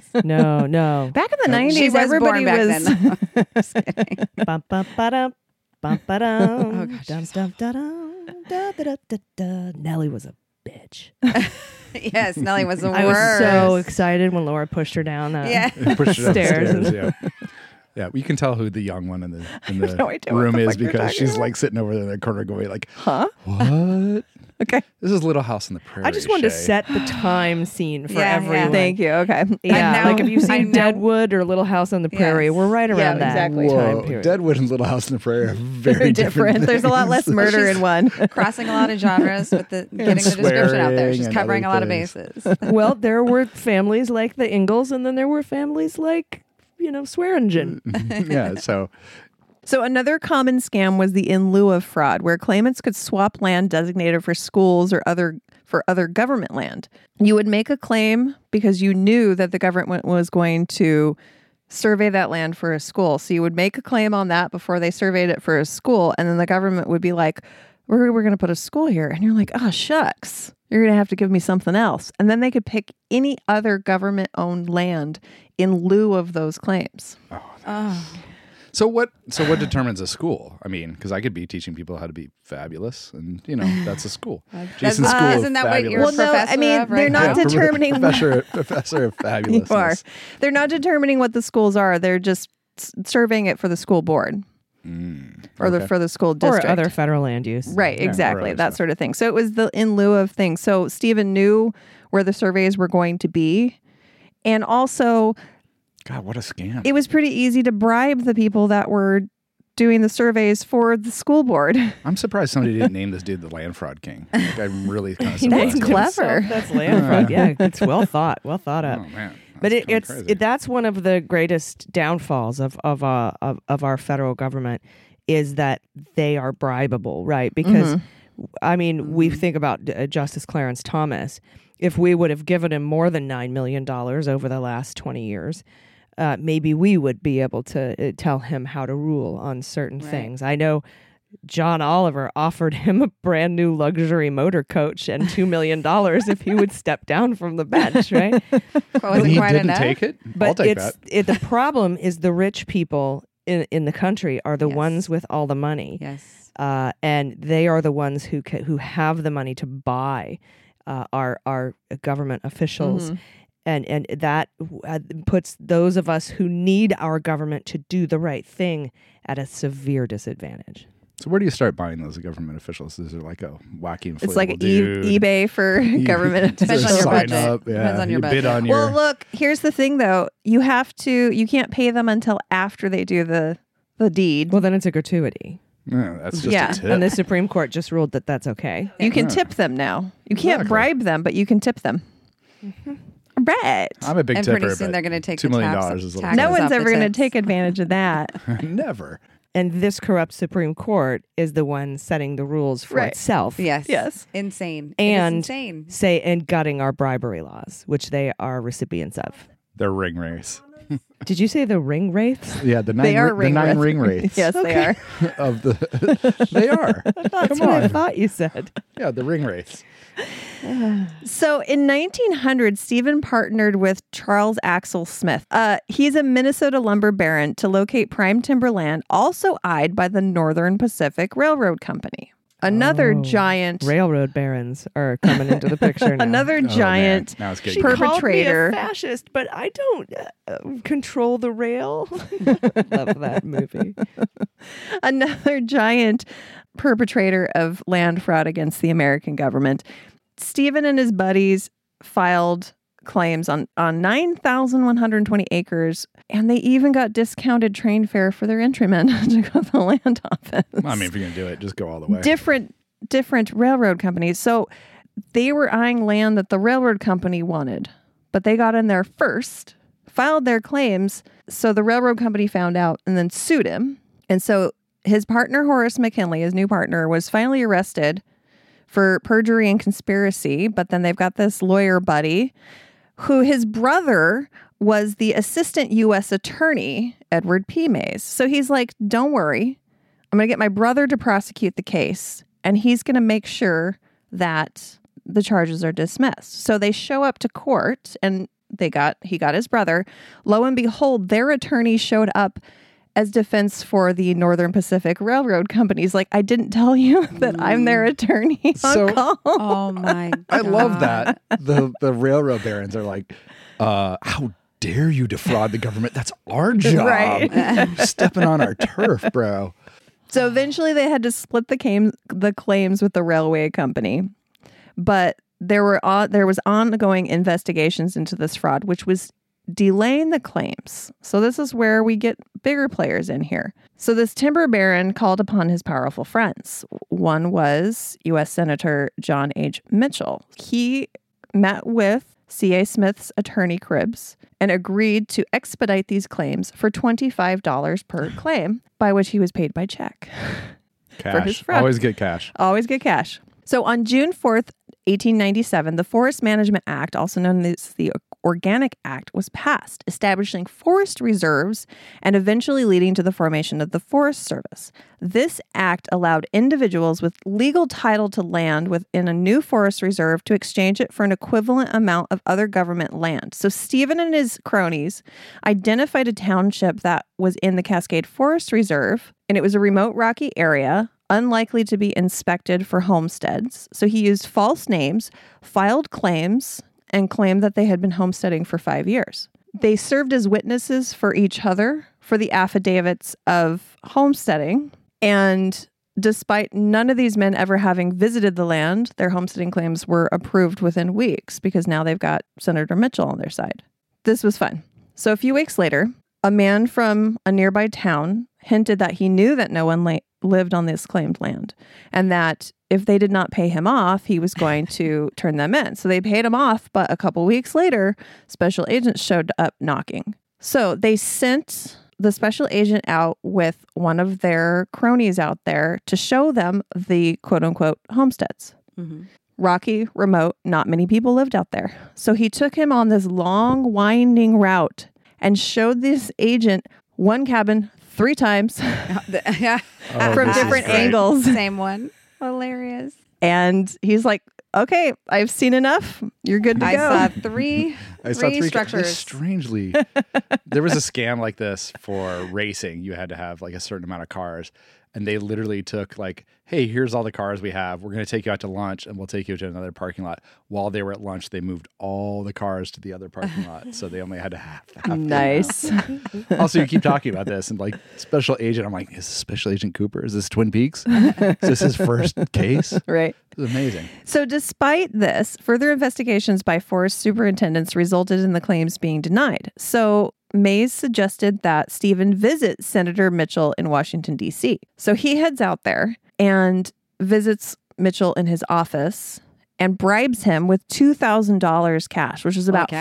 No. Back in the 90s, She was everybody born back was... then. Just kidding. Bum, bum, ba-dum, bum, ba-dum, Oh, gosh, dum, dum, da-dum, da, da, da, da, da. Nellie was a bitch. Yes, Nellie was the worst. I was so excited when Laura pushed her down Yeah. Push it Stairs. upstairs. Yeah. Yeah, you can tell who the young one in the no idea what room the is fuck you're because talking she's about. like sitting over there in the corner going like, Huh? what? Okay. This is Little House on the Prairie. I just wanted to Shay. set the time scene for Yeah, yeah. everyone. Thank you. Okay. Yeah, now- like if you've I seen know- Deadwood or Little House on the Prairie, Yes. we're right Yeah, around that exactly. time Whoa, period. Deadwood and Little House on the Prairie are very Very different. There's a lot less murder in one. Crossing a lot of genres with the getting the description out there. swearing She's and covering a other lot of things. bases. Well, there were families like the Ingalls, and then there were families like, Swearingen. Yeah, so So another common scam was the in lieu of fraud, where claimants could swap land designated for schools or other government land. You would make a claim because you knew that the government was going to survey that land for a school. So you would make a claim on that before they surveyed it for a school, and then the government would be like, we're going to put a school here. And you're like, oh, shucks. You're going to have to give me something else. And then they could pick any other government-owned land in lieu of those claims. Oh. So what determines a school? I mean, because I could be teaching people how to be fabulous, and that's a school. Jason's school of isn't that what fabulous. you're Well, no, professor I mean, of they're right not now? determining professor of you are. fabulousness. They're not determining what the schools are. They're just surveying it for the school board or Okay. for the school district. Or other federal land use. Right, Yeah, or exactly. other That stuff. sort of thing. So it was the in lieu of thing. So Stephen knew where the surveys were going to be. And also, God, what a scam! it was pretty easy to bribe the people that were doing the surveys for the school board. I'm surprised somebody didn't name this dude the land fraud king. Like, I'm really kind of That's surprised. clever. That's land fraud. Yeah, it's well thought up. Oh man, But That's kinda crazy. that's one of the greatest downfalls of our federal government is that they are bribable, right? Because I mean, we think about Justice Clarence Thomas. If we would have given him more than $9 million over the last 20 years, maybe we would be able to tell him how to rule on certain things. I know John Oliver offered him a brand new luxury motor coach and $2 million if he would step down from the bench, right? Wasn't he quite didn't enough. take it. I'll But take that. the problem is the rich people in the country are the Yes. ones with all the money, Yes. and they are the ones who have the money to buy our government officials. And that puts those of us who need our government to do the right thing at a severe disadvantage. So where do you start buying those government officials? Is there like a wacky inflatable It's like dude? eBay for government. Depends on your Sign budget. up, yeah. Depends on your you budget. bid on Well, your. look, here's the thing though. You can't pay them until after they do the deed. Well, then it's a gratuity. Yeah, that's just Yeah. a tip. And the Supreme Court just ruled that that's okay. You can Yeah. tip them now. You can't Exactly. bribe them, but you can tip them. Right. I'm a big And tipper. pretty soon but they're going to take $2 the million tax- is a little taxes No off one's the ever going to tips. take advantage of that. Never. And this corrupt Supreme Court is the one setting the rules for Right. itself. Yes. Yes. Insane. And It's insane. and gutting our bribery laws, which they are recipients of. They're ring race. Did you say the ring wraiths? Yeah, the nine, They are the nine ring rates. Yes, they are. Of the, they are. That's Come what I on. thought you said. Yeah, the ring rates. So in 1900, Stephen partnered with Charles Axel Smith. He's a Minnesota lumber baron to locate prime timberland, also eyed by the Northern Pacific Railroad Company. Another Oh. giant, Railroad barons are coming into the picture now. another Oh, man. giant Now it's She getting perpetrator. called me a fascist, but I don't control the rail. Love that movie. Another giant perpetrator of land fraud against the American government. Stephen and his buddies filed claims on 9,120 acres, and they even got discounted train fare for their entrymen to go to the land office. I mean, if you're going to do it, just go all the way. Different railroad companies. So they were eyeing land that the railroad company wanted, but they got in there first, filed their claims. So the railroad company found out and then sued him. And so his partner, Horace McKinley, his new partner, was finally arrested for perjury and conspiracy. But then they've got this lawyer buddy who his brother was the assistant U.S. attorney, Edward P. Mays. So he's like, don't worry. I'm going to get my brother to prosecute the case, and he's going to make sure that the charges are dismissed. So they show up to court, and he got his brother. Lo and behold, their attorney showed up as defense for the Northern Pacific Railroad companies. Like, I didn't tell you that I'm their attorney on call. Oh my God. I love that. The railroad barons are like, how dare you defraud the government? That's our job. Right. Stepping on our turf, bro. So eventually they had to split the claims with the railway company. But there was ongoing investigations into this fraud, which was delaying the claims. So this is where we get bigger players in here. So this timber baron called upon his powerful friends. One was U.S. Senator John H. Mitchell. He met with C.A. Smith's attorney Cribbs and agreed to expedite these claims for $25 per claim, by which he was paid by check. For his Cash. fraud. Always get cash. Always get cash. So on June 4th, 1897, the Forest Management Act, also known as the Organic Act, was passed, establishing forest reserves and eventually leading to the formation of the Forest Service. This act allowed individuals with legal title to land within a new forest reserve to exchange it for an equivalent amount of other government land. So Stephen and his cronies identified a township that was in the Cascade Forest Reserve, and it was a remote, rocky area, unlikely to be inspected for homesteads. So he used false names, filed claims, and claimed that they had been homesteading for 5 years. They served as witnesses for each other for the affidavits of homesteading. And despite none of these men ever having visited the land, their homesteading claims were approved within weeks because now they've got Senator Mitchell on their side. This was fun. So a few weeks later, a man from a nearby town hinted that he knew that no one lived on this claimed land, and that if they did not pay him off, he was going to turn them in. So they paid him off, but a couple weeks later, special agents showed up knocking. So they sent the special agent out with one of their cronies out there to show them the quote-unquote homesteads. Mm-hmm. Rocky, remote, not many people lived out there. So he took him on this long, winding route and showed this agent one cabin 3 times Yeah. from this is different great. angles. Same one. Hilarious. And he's like, okay, I've seen enough. You're good to I go. saw three structures. Strangely, there was a scam like this for racing. You had to have like a certain amount of cars, and they literally took like, hey, here's all the cars we have. We're going to take you out to lunch, and we'll take you to another parking lot. While they were at lunch, they moved all the cars to the other parking lot, so they only had to have Nice. Also, you keep talking about this, and like special agent, I'm like, is this Special Agent Cooper? Is this Twin Peaks? Is this his first case? Right. This is amazing. So despite this, further investigations by forest superintendents resulted in the claims being denied. So Mays suggested that Stephen visit Senator Mitchell in Washington, D.C. So he heads out there and visits Mitchell in his office and bribes him with $2,000 cash, which is about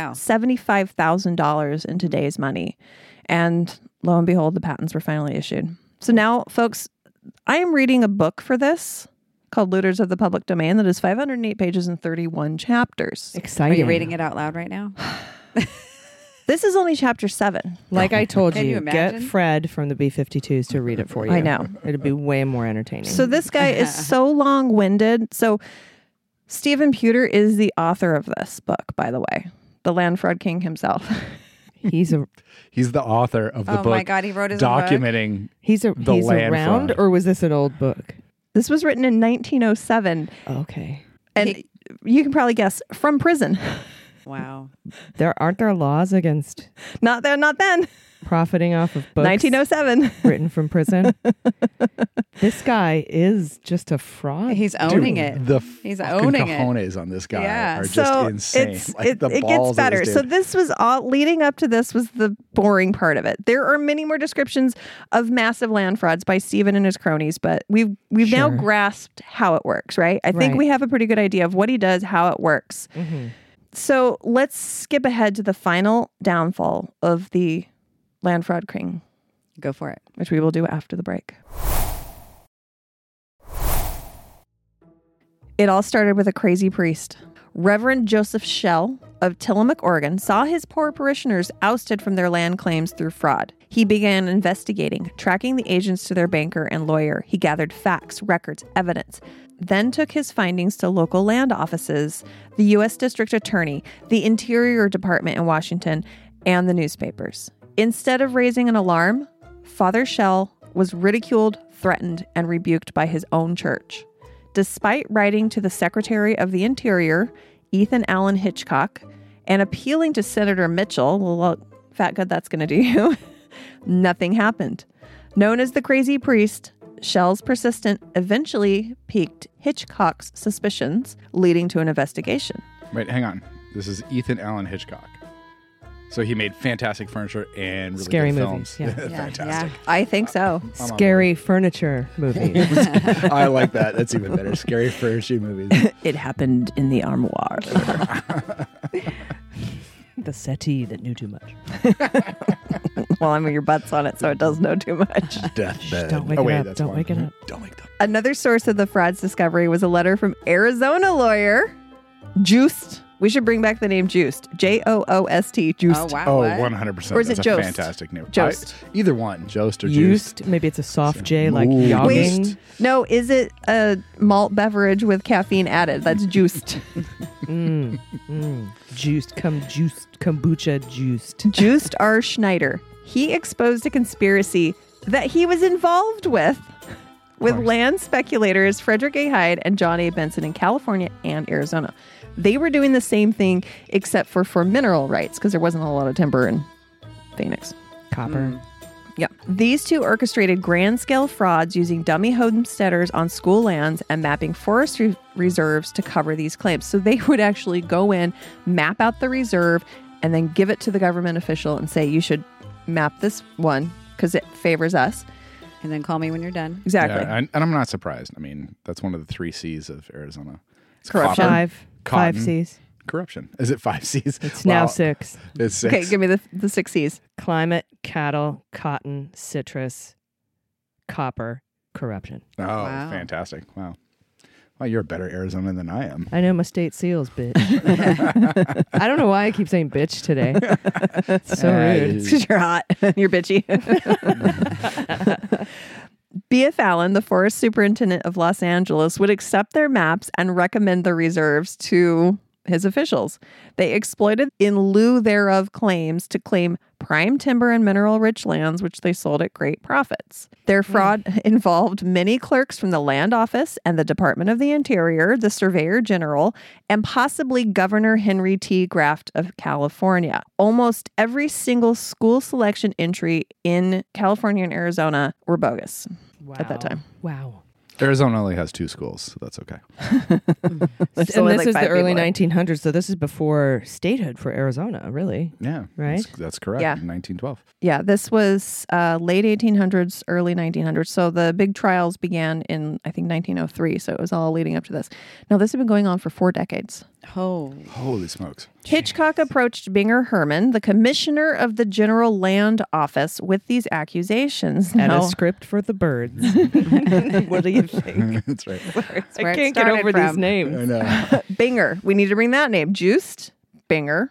$75,000 in today's money. And lo and behold, the patents were finally issued. So now, folks, I am reading a book for this called Looters of the Public Domain that is 508 pages and 31 chapters. Are Exciting. you reading it out loud right now? This is only chapter 7. Like I told Can you you, imagine? get Fred from the B-52s to read it for you. I know. It'd be way more entertaining. So this guy is so long-winded. So Stephen Pewter is the author of this book, by the way. The Land Fraud King himself. he's He's the author of the Oh book my God, he wrote his own book? documenting he's land around, fraud. or was this an old book? This was written in 1907. Okay. And you can probably guess, from prison. Wow. Aren't there laws against Not then, not then. profiting off of books 1907. written from prison? This guy is just a fraud. He's owning Dude, it. The He's fucking owning it. cojones on this guy Yeah. are just So insane. it the gets balls of better. this So dude. this was all leading up to this was the boring part of it. There are many more descriptions of massive land frauds by Stephen and his cronies, but we've now Sure. grasped how it works, right? I think Right. we have a pretty good idea of what he does, how it works. Mhm. So let's skip ahead to the final downfall of the Land Fraud King, Go for it. which we will do after the break. It all started with a crazy priest. Reverend Joseph Schell of Tillamook, Oregon, saw his poor parishioners ousted from their land claims through fraud. He began investigating, tracking the agents to their banker and lawyer. He gathered facts, records, evidence, then took his findings to local land offices, the U.S. District Attorney, the Interior Department in Washington, and the newspapers. Instead of raising an alarm, Father Schell was ridiculed, threatened, and rebuked by his own church. Despite writing to the Secretary of the Interior, Ethan Allen Hitchcock, and appealing to Senator Mitchell, well, fat good that's going to do you, nothing happened. Known as the Crazy Priest, Schell's persistence eventually piqued Hitchcock's suspicions, leading to an investigation. Wait, hang on. This is Ethan Allen Hitchcock. So he made fantastic furniture and really Scary good movies, films. yeah. Fantastic. I think so. I'm on Scary furniture movies. I like that. That's even better. Scary furniture movies. It happened in the armoire. The settee that knew too much. Well, I mean, your butt's on it, so it does know too much. Deathbed. Don't wake oh, it wait, up. that's Don't one. wake it up. Don't wake it up. Another source of the fraud's discovery was a letter from Arizona lawyer Joost. We should bring back the name Joost. Joost. Joost. Oh, wow. Oh, what? 100%. Or is it That's a Jost? fantastic name. Jost. Either one. Jost or Joost. Used. Maybe it's a soft J like Ooh. yogging. Wait. No, is it a malt beverage with caffeine added? That's Joost. Juiced. Kombucha juiced. Joost R. Schneider. He exposed a conspiracy that he was involved with land speculators Frederick A. Hyde and John A. Benson in California and Arizona. They were doing the same thing except for mineral rights because there wasn't a lot of timber in Phoenix. Copper. Yeah. These two orchestrated grand-scale frauds using dummy homesteaders on school lands and mapping forest reserves to cover these claims. So they would actually go in, map out the reserve, and then give it to the government official and say, you should map this one because it favors us. And then call me when you're done. Exactly. Yeah, and I'm not surprised. I mean, that's one of the 3 C's of Arizona. It's Corruption. copper, Five cotton, C's. Corruption. Is it 5 C's? It's now Wow. 6. It's 6. Okay, give me the 6 C's. Climate, cattle, cotton, citrus, copper, corruption. Oh, Wow. fantastic. Wow. Well, you're a better Arizonan than I am. I know my state seals, bitch. I don't know why I keep saying bitch today. It's so rude. It's because you're hot. You're bitchy. B.F. Allen, the forest superintendent of Los Angeles, would accept their maps and recommend the reserves to his officials. They exploited in lieu thereof claims to claim prime timber and mineral-rich lands, which they sold at great profits. Their fraud involved many clerks from the Land Office and the Department of the Interior, the Surveyor General, and possibly Governor Henry T. Graft of California. Almost every single school selection entry in California and Arizona were bogus at that time. Wow. Arizona only has 2 schools, so that's okay. There's And only this like is the 5 early people. 1900s, so this is before statehood for Arizona, really. Yeah. Right? That's correct. Yeah. 1912. Yeah, this was late 1800s, early 1900s. So the big trials began in, I think, 1903. So it was all leading up to this. Now, this had been going on for 4 decades. Oh. Holy smokes. Hitchcock approached Binger Herman, the commissioner of the General Land Office, with these accusations. And Now, a script for the birds. What do you think? That's right. That's where I it can't get started over these from. names. I know. Binger. We need to bring that name. Joost, Binger,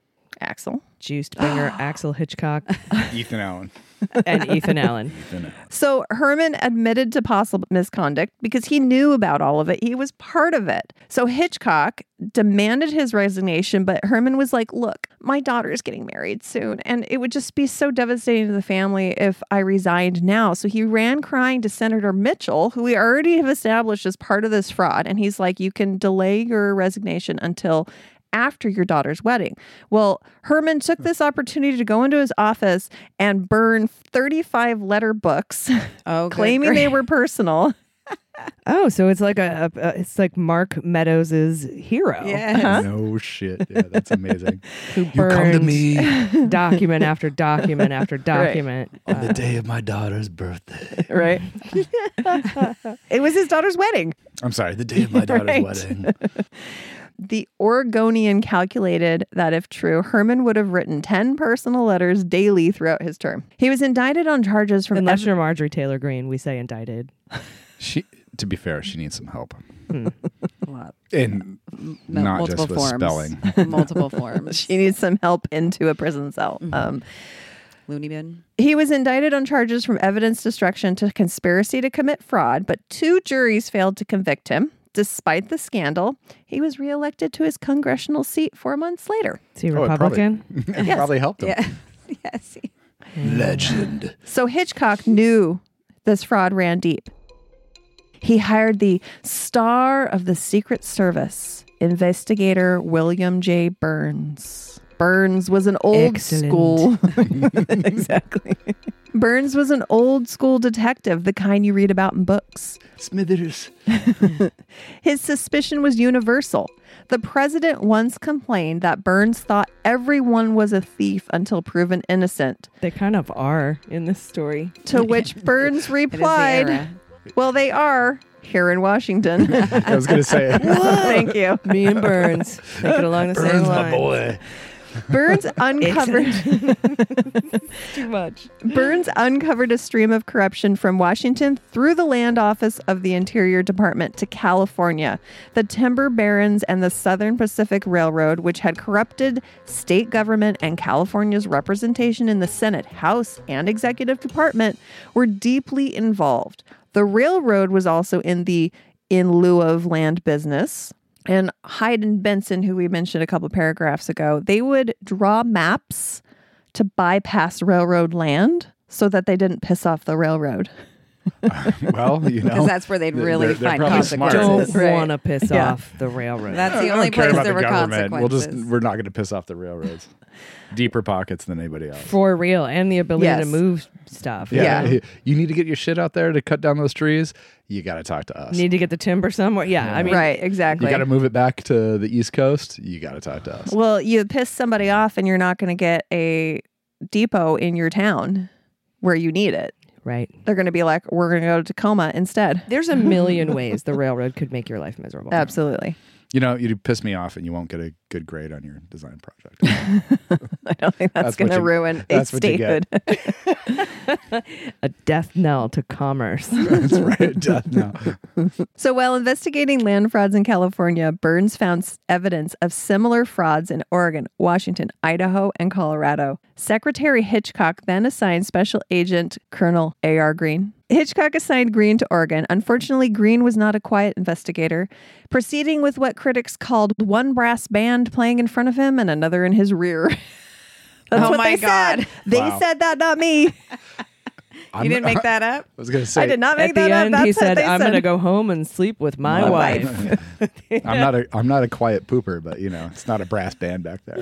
Axel. Juiced Binger, Axel Hitchcock, Ethan Allen. and Ethan Allen. So Herman admitted to possible misconduct because he knew about all of it. He was part of it. So Hitchcock demanded his resignation, but Herman was like, look, my daughter is getting married soon, and it would just be so devastating to the family if I resigned now. So he ran crying to Senator Mitchell, who we already have established as part of this fraud. And he's like, you can delay your resignation until after your daughter's wedding. Well, Herman took this opportunity to go into his office and burn 35 letter books Oh, good claiming they were personal. Oh, so it's like it's like Mark Meadows' hero. Yes. No shit. Yeah, that's amazing. Who You come to burned me document after document after document. on the day of my daughter's birthday. Right. It was his daughter's wedding. I'm sorry, the day of my daughter's Right. wedding. The Oregonian calculated that if true, Herman would have written 10 personal letters daily throughout his term. He was indicted on charges from Unless you're Marjorie Taylor Greene, we say indicted. She, to be fair, she needs some help. a lot. And not multiple just with forms. spelling. Multiple forms. She needs some help into a prison cell. Looney bin. He was indicted on charges from evidence destruction to conspiracy to commit fraud, but 2 juries failed to convict him. Despite the scandal, he was reelected to his congressional seat 4 months later. Is he Oh, it Republican? It probably helped him. Yeah. Yes. Legend. So Hitchcock knew this fraud ran deep. He hired the star of the Secret Service, investigator William J. Burns. Burns was an old Excellent. school. Exactly. Burns was an old school detective, the kind you read about in books. Smithers. His suspicion was universal. The president once complained that Burns thought everyone was a thief until proven innocent, They kind of are in this story. to which Burns It is the replied, era. well, they are here in Washington. I was going to say, Thank you. Me and Burns. Think it along the same Burns, line. my boy. Burns uncovered Too much. Burns uncovered a stream of corruption from Washington through the land office of the Interior Department to California, the timber barons and the Southern Pacific Railroad, which had corrupted state government and California's representation in the Senate, House, and Executive Department, were deeply involved. The railroad was also in the in lieu of land business. And Hyde and Benson, who we mentioned a couple paragraphs ago, they would draw maps to bypass railroad land so that they didn't piss off the railroad. Well, you know. Because that's where they'd really they're find probably smart. consequences. Don't Right. want to piss Yeah. off the railroad. That's the I only don't care place about there the were government. consequences. We're not going to piss off the railroads. Deeper pockets than anybody else. For real. And the ability Yes. to move stuff. Yeah. You need to get your shit out there to cut down those trees. You got to talk to us. Need to get the timber somewhere. Yeah. I mean, Right, exactly. You got to move it back to the East Coast. You got to talk to us. Well, you piss somebody off and you're not going to get a depot in your town where you need it. right. They're going to be like, we're going to go to Tacoma instead. There's a million ways the railroad could make your life miserable. Absolutely. You know, you piss me off and you won't get a good grade on your design project. I don't think that's That's going what to you- ruin a that's what you get. statehood. A death knell to commerce. That's right. No. So while investigating land frauds in California, Burns found evidence of similar frauds in Oregon, Washington, Idaho, and Colorado. Secretary Hitchcock then assigned Special Agent Colonel A.R. Green. Hitchcock assigned Green to Oregon. Unfortunately, Green was not a quiet investigator, proceeding with what critics called one brass band playing in front of him and another in his rear. That's Oh what my they God. said. They Wow. said that, not me. You didn't make that up? I was going to say, I did not make At the that up. end, That's he what said, they I'm said. going to go home and sleep with my My wife. I'm not a quiet pooper, but you know, it's not a brass band back there.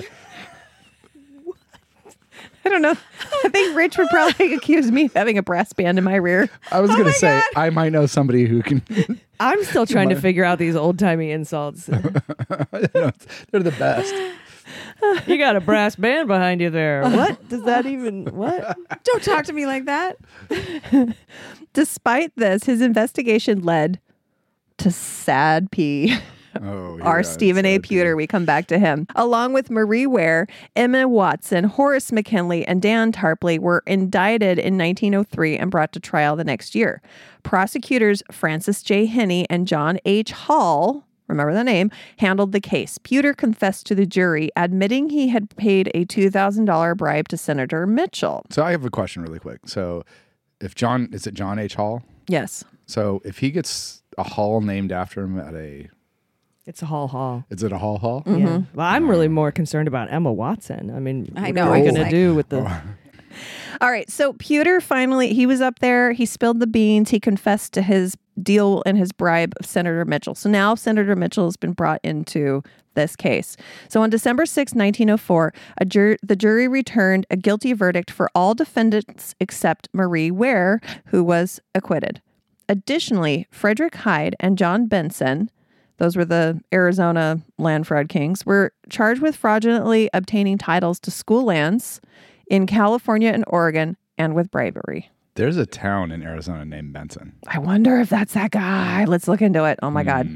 I don't know. I think Rich would probably accuse me of having a brass band in my rear. I was going to say, I might know somebody who can. I'm still trying to figure out these old timey insults. They're the best. You got a brass band behind you there. What does that even? What? Don't talk to me like that. Despite this, his investigation led to Sad P. Oh, Our Stephen A. Pewter, we come back to him. Along with Marie Ware, Emma Watson, Horace McKinley, and Dan Tarpley were indicted in 1903 and brought to trial the next year. Prosecutors Francis J. Henney and John H. Hall, remember the name, handled the case. Pewter confessed to the jury, admitting he had paid a $2,000 bribe to Senator Mitchell. So I have a question really quick. So if is it John H. Hall? Yes. So if he gets a hall named after him at It's a hall. is it a hall hall? Yeah. Well, I'm really more concerned about Emma Watson. I mean, I what know, are we I was going to like- do with the? All right. So Pewter finally, he was up there. He spilled the beans. He confessed to his deal and his bribe of Senator Mitchell. So now Senator Mitchell has been brought into this case. So on December 6, 1904, the jury returned a guilty verdict for all defendants except Marie Ware, who was acquitted. Additionally, Frederick Hyde and John Benson, those were the Arizona land fraud kings, were charged with fraudulently obtaining titles to school lands in California and Oregon and with bribery. There's a town in Arizona named Benson. I wonder if that's that guy. Let's look into it. Oh my God.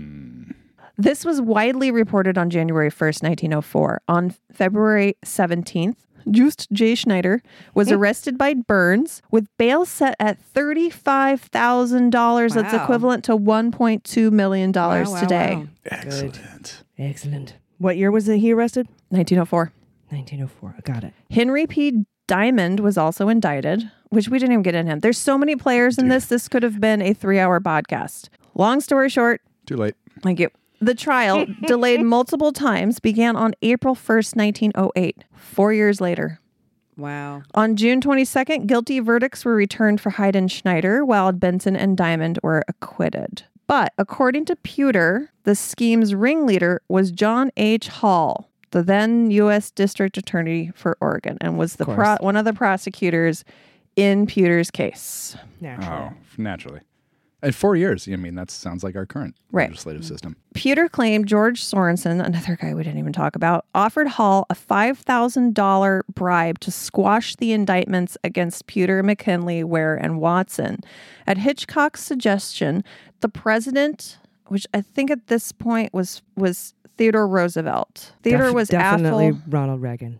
This was widely reported on January 1st, 1904. On February 17th, Just J. Schneider, was arrested by Burns with bail set at $35,000. That's Wow. equivalent to $1.2 million today. Wow. Excellent. Excellent. What year was he arrested? 1904. 1904. I got it. Henry P. Diamond was also indicted, which we didn't even get in him. There's so many players in this. This could have been a 3-hour podcast. Long story short, Too late. thank you. The trial, delayed multiple times, began on April 1st, 1908, 4 years later. Wow. On June 22nd, guilty verdicts were returned for Hyde and Schneider, while Benson and Diamond were acquitted. But according to Pewter, the scheme's ringleader was John H. Hall, the then U.S. District Attorney for Oregon, and was the one of the prosecutors in Pewter's case. Naturally. Oh, naturally. And 4 years. I mean, that sounds like our current legislative system. Pewter claimed George Sorensen, another guy we didn't even talk about, offered Hall a $5,000 bribe to squash the indictments against Pewter, McKinley, Ware, and Watson. At Hitchcock's suggestion, the president, which I think at this point was Theodore Roosevelt. Theodore was definitely Ronald Reagan.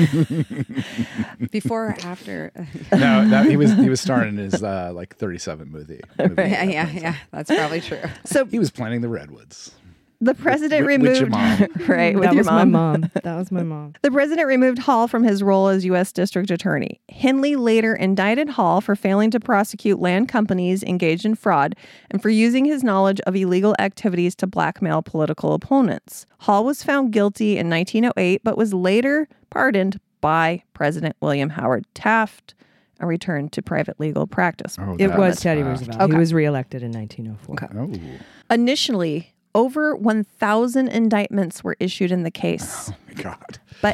Before or after? No, he was starring in his like 37 movie. Yeah. That's probably true. So He was planting the redwoods. the president With removed your mom. right with That your was mom. my mom. That was my mom. The president removed Hall from his role as U.S. District Attorney. Henley later indicted Hall for failing to prosecute land companies engaged in fraud and for using his knowledge of illegal activities to blackmail political opponents. Hall was found guilty in 1908, but was later pardoned by President William Howard Taft and returned to private legal practice. Oh, It that was Teddy fast. Roosevelt. Okay. He was reelected in 1904. Oh, Initially, over 1,000 indictments were issued in the case. oh my God. But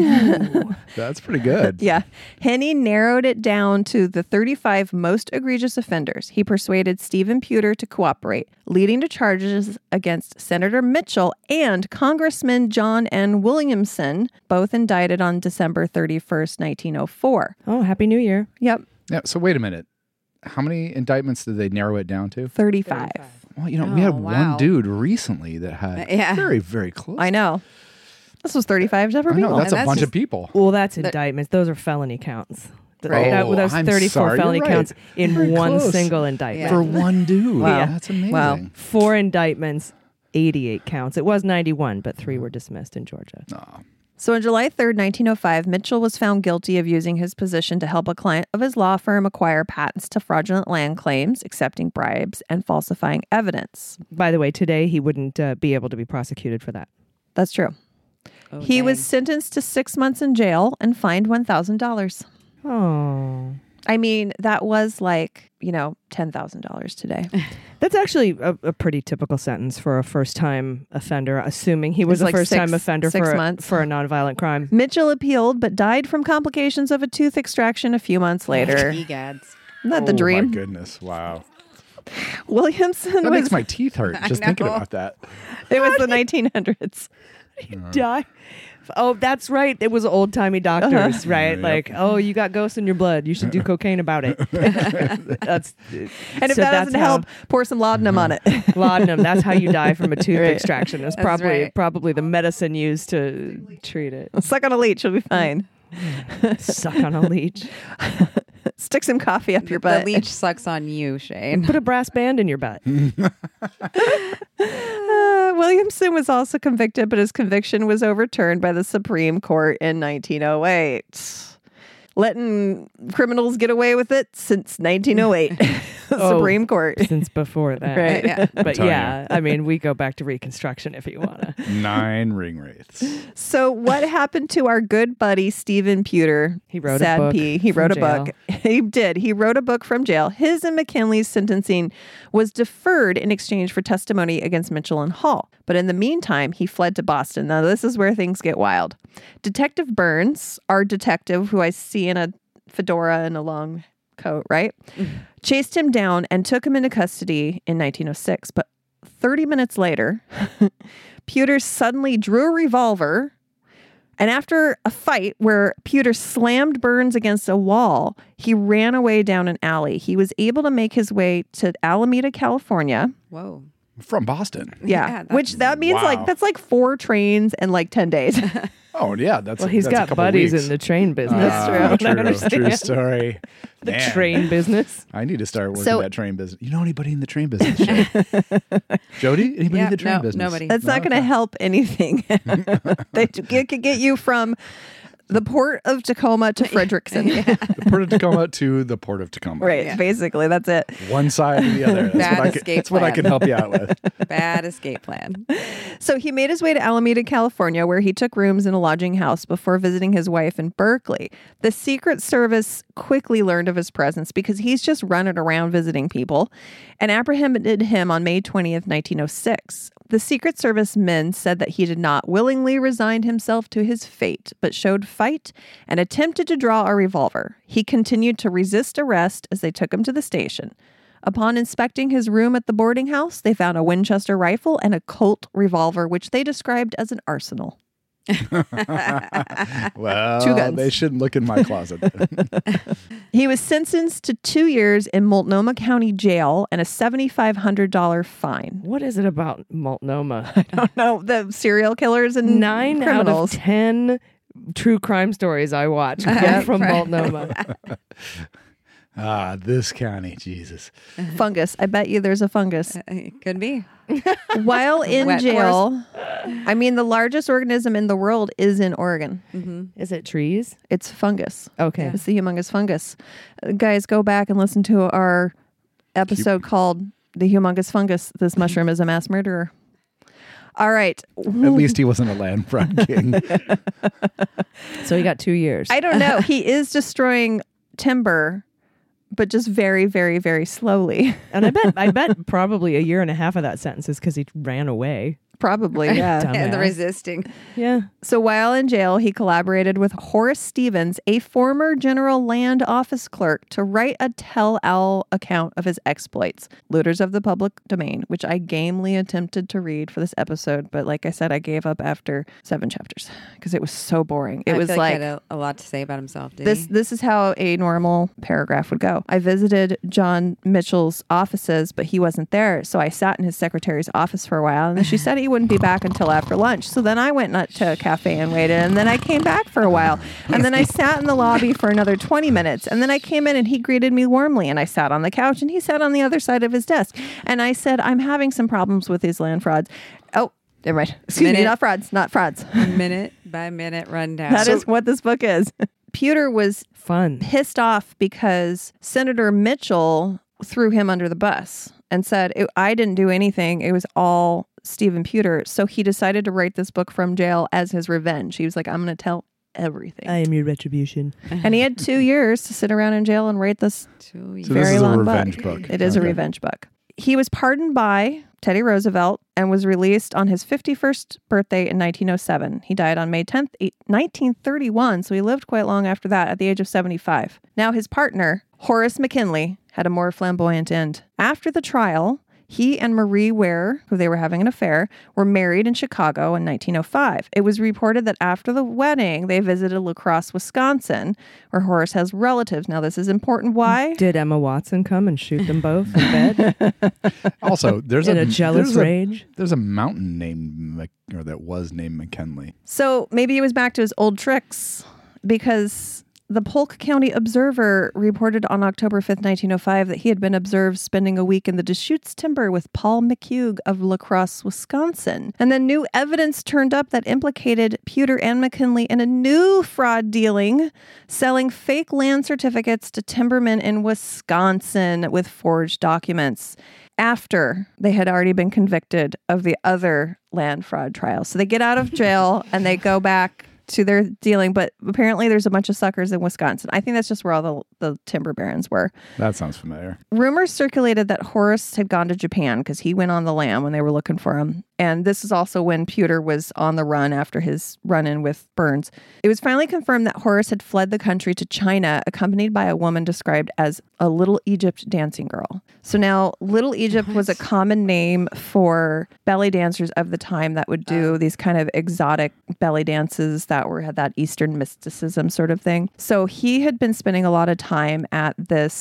That's pretty good. yeah, Henny narrowed it down to the 35 most egregious offenders. He persuaded Stephen Pewter to cooperate, leading to charges against Senator Mitchell and Congressman John N. Williamson, both indicted on December 31st, 1904. Oh, Happy New Year. Yep, Yeah. So wait a minute. How many indictments did they narrow it down to? 35. Well, we had Oh, one wow. dude recently that had very, very close. I know. This was 35 separate I know, people. that's a And that's bunch just- of people. Well, that's indictments. Those are felony counts. Right. Those I'm 34 sorry, felony you're right. counts in Very one close. single indictment. For one dude. Wow. That's amazing. Wow. 4 indictments, 88 counts. It was 91, but 3 were dismissed in Georgia. Aw. So on July 3rd, 1905, Mitchell was found guilty of using his position to help a client of his law firm acquire patents to fraudulent land claims, accepting bribes, and falsifying evidence. By the way, today he wouldn't be able to be prosecuted for that. That's true. Oh, He was dang. sentenced to 6 months in jail and fined $1,000. Oh. I mean, that was like, $10,000 today. That's actually a pretty typical sentence for a first-time offender, assuming he was It's a like first-time 6 offender six for months. for a nonviolent crime. Mitchell appealed, but died from complications of a tooth extraction a few months later. Egads. Isn't that the Oh, dream? my goodness. Wow. Williamson That was, makes my teeth hurt just thinking know. about that. it was the 1900s. Die. Oh, that's right. It was old-timey doctors, right? Yep. Like, oh, you got ghosts in your blood. You should do cocaine about it. That's And if so that that's doesn't how- help, pour some laudanum on it. laudanum. That's how you die from a tooth Right. extraction. It's That's right. probably the medicine used to treat it. Suck on a leech, you'll be fine. Suck on a leech. Stick some coffee up your The butt. leech sucks on you, Shane. Put a brass band in your butt. Williamson was also convicted, but his conviction was overturned by the Supreme Court in 1908. Letting criminals get away with it since 1908. Oh. Supreme Court. Since before that. Right. Yeah. But telling yeah, I mean, we go back to Reconstruction if you want to. 9 ring wraiths. So what happened to our good buddy Stephen Pewter? He wrote Sad a book. P. He from wrote a jail. book. He did. He wrote a book from jail. His and McKinley's sentencing was deferred in exchange for testimony against Mitchell and Hall. But in the meantime, he fled to Boston. Now, this is where things get wild. Detective Burns, our detective, who I see in a fedora and a long coat, right? Chased him down and took him into custody in 1906. But 30 minutes later, Pewter suddenly drew a revolver. And after a fight where Pewter slammed Burns against a wall, he ran away down an alley. He was able to make his way to Alameda, California. From Boston. Yeah. Yeah, Which that means Wow. that's like 4 trains and like 10 days. Oh yeah, that's Well, he's that's a got couple buddies weeks. in the train business. Ah, I understand. true story. The Man, train business. I need to start working So- that train business. You know anybody in the train business? Jody? Anybody in the train no, business? nobody. That's not going to help anything. They could get you from the port of Tacoma to Frederickson. The Port of Tacoma to the Port of Tacoma. Right. Yeah. Basically, that's it. One side or the other. Bad escape That's what I plan. can help you out with. Bad escape plan. So he made his way to Alameda, California, where he took rooms in a lodging house before visiting his wife in Berkeley. The Secret Service quickly learned of his presence because he's just running around visiting people and apprehended him on May 20th, 1906. The Secret Service men said that he did not willingly resign himself to his fate, but showed fight and attempted to draw a revolver. He continued to resist arrest as they took him to the station. Upon inspecting his room at the boarding house, they found a Winchester rifle and a Colt revolver, which they described as an arsenal. Well, Two guns. they shouldn't look in my closet. He was sentenced to 2 years in Multnomah County Jail and a $7,500 fine. What is it about Multnomah? No, the serial killers and 9 criminals. out of 10 true crime stories I watch come from Multnomah. This county, Jesus. Fungus. I bet you there's a fungus. It could be. While in Wet jail, I mean, the largest organism in the world is in Oregon. Is it trees? It's fungus. Okay. It's the humongous fungus. Guys, go back and listen to our episode called The Humongous Fungus. This mushroom is a mass murderer. All right. At least he wasn't a land fraud king. So he got 2 years. I don't know. He is destroying timber, but just very, very, very slowly. And I bet probably a year and a half of that sentence is because he ran away. Probably, yeah. And the Dumbass. resisting. Yeah. So while in jail, he collaborated with Horace Stevens, a former general land office clerk, to write a tell-all account of his exploits, Looters of the Public Domain, which I gamely attempted to read for this episode. But like I said, I gave up after 7 chapters because it was so boring. It I was feel like he had a lot to say about himself. Did this. he? This is how a normal paragraph would go. I visited John Mitchell's offices, but he wasn't there. So I sat in his secretary's office for a while, and then she said he wouldn't be back until after lunch. So then I went to a cafe and waited, and then I came back for a while, and then I sat in the lobby for another 20 minutes, and then I came in and he greeted me warmly, and I sat on the couch and he sat on the other side of his desk, and I said, I'm having some problems with these land frauds. Oh, never mind. Excuse me, not frauds. Minute by minute rundown. That is what this book is. Pewter was Fun. pissed off because Senator Mitchell threw him under the bus and said, I didn't do anything. It was all Stephen Pewter. So he decided to write this book from jail as his revenge. He was like, I'm going to tell everything. I am your retribution. And he had 2 years to sit around in jail and write this 2 years. So very this is a long revenge book. book. It is a Okay. revenge book. He was pardoned by Teddy Roosevelt and was released on his 51st birthday in 1907. He died on May 10th, 1931, so he lived quite long after that at the age of 75. Now his partner, Horace McKinley, had a more flamboyant end. After the trial, he and Marie Ware, who they were having an affair, were married in Chicago in 1905. It was reported that after the wedding, they visited La Crosse, Wisconsin, where Horace has relatives. Now, this is important. Why? Did Emma Watson come and shoot them both in bed Also, there's in a jealous rage? There's a mountain named that was named McKinley. So maybe he was back to his old tricks because the Polk County Observer reported on October 5th, 1905, that he had been observed spending a week in the Deschutes timber with Paul McHugh of La Crosse, Wisconsin. And then new evidence turned up that implicated Pewter and McKinley in a new fraud dealing, selling fake land certificates to timbermen in Wisconsin with forged documents after they had already been convicted of the other land fraud trial. So they get out of jail and they go back to their dealing, but apparently there's a bunch of suckers in Wisconsin. I think that's just where all the timber barons were. That sounds familiar. Rumors circulated that Horace had gone to Japan because he went on the lam when they were looking for him. And this is also when Pewter was on the run after his run-in with Burns. It was finally confirmed that Horace had fled the country to China, accompanied by a woman described as a Little Egypt dancing girl. So now Little Egypt was a common name for belly dancers of the time that would do these kind of exotic belly dances that had that Eastern mysticism sort of thing. So he had been spending a lot of time at this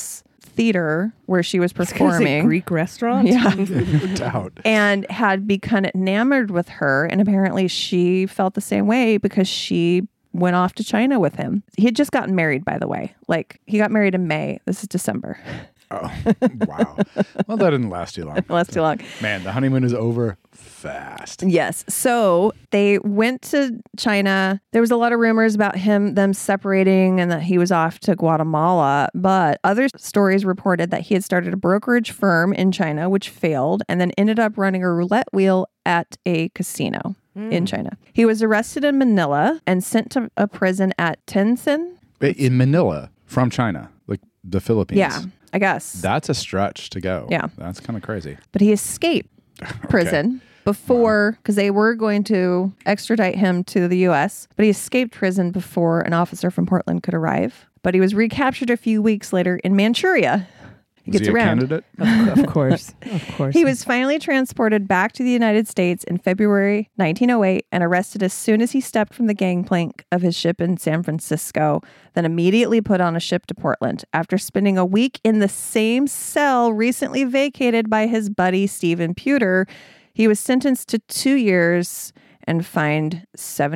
theater where she was Is it performing. Greek restaurant. Yeah. No doubt. And had become enamored with her. And apparently she felt the same way because she went off to China with him. He had just gotten married, by the way. Like, he got married in May. This is December. Oh, wow. Well, that didn't last too long. Last too long. Man, the honeymoon is over fast. Yes. So they went to China. There was a lot of rumors about them separating and that he was off to Guatemala. But other stories reported that he had started a brokerage firm in China, which failed, and then ended up running a roulette wheel at a casino in China. He was arrested in Manila and sent to a prison at Tenzin. In Manila, from China, like the Philippines. Yeah, I guess. That's a stretch to go. Yeah. That's kind of crazy. But he escaped prison before, because they were going to extradite him to the U.S., but he escaped prison before an officer from Portland could arrive. But he was recaptured a few weeks later in Manchuria. He Was gets he a around. candidate? Of course. Of course. He was finally transported back to the United States in February 1908 and arrested as soon as he stepped from the gangplank of his ship in San Francisco, then immediately put on a ship to Portland. After spending a week in the same cell recently vacated by his buddy Stephen Pewter, he was sentenced to 2 years and fined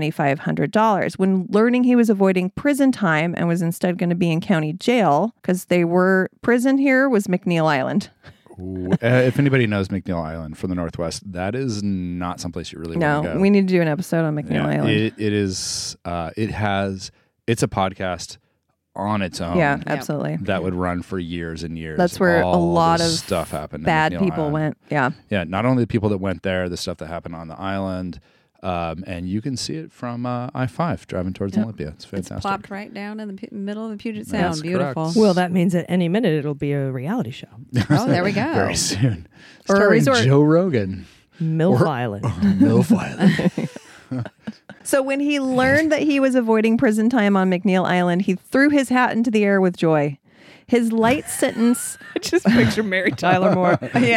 $7,500. When learning he was avoiding prison time and was instead going to be in county jail, because prison here was McNeil Island. Ooh, if anybody knows McNeil Island from the Northwest, that is not someplace you really want to go. No, we need to do an episode on McNeil Island. It is, it's a podcast on its own. Yeah, absolutely. That would run for years and years. That's where All a lot the of stuff happened. in Bad McNeil people Island. went. Yeah. Yeah, not only the people that went there, the stuff that happened on the island, and you can see it from I-5 driving towards Olympia. It's fantastic. It's plopped right down in the middle of the Puget That's Sound. Beautiful. correct. Well, that means at any minute it'll be a reality show. Oh, there we go. Very soon. Or a Starring resort. Joe Rogan. MILF Island. MILF Island. So when he learned that he was avoiding prison time on McNeil Island, he threw his hat into the air with joy. His light sentence... Just picture Mary Tyler Moore.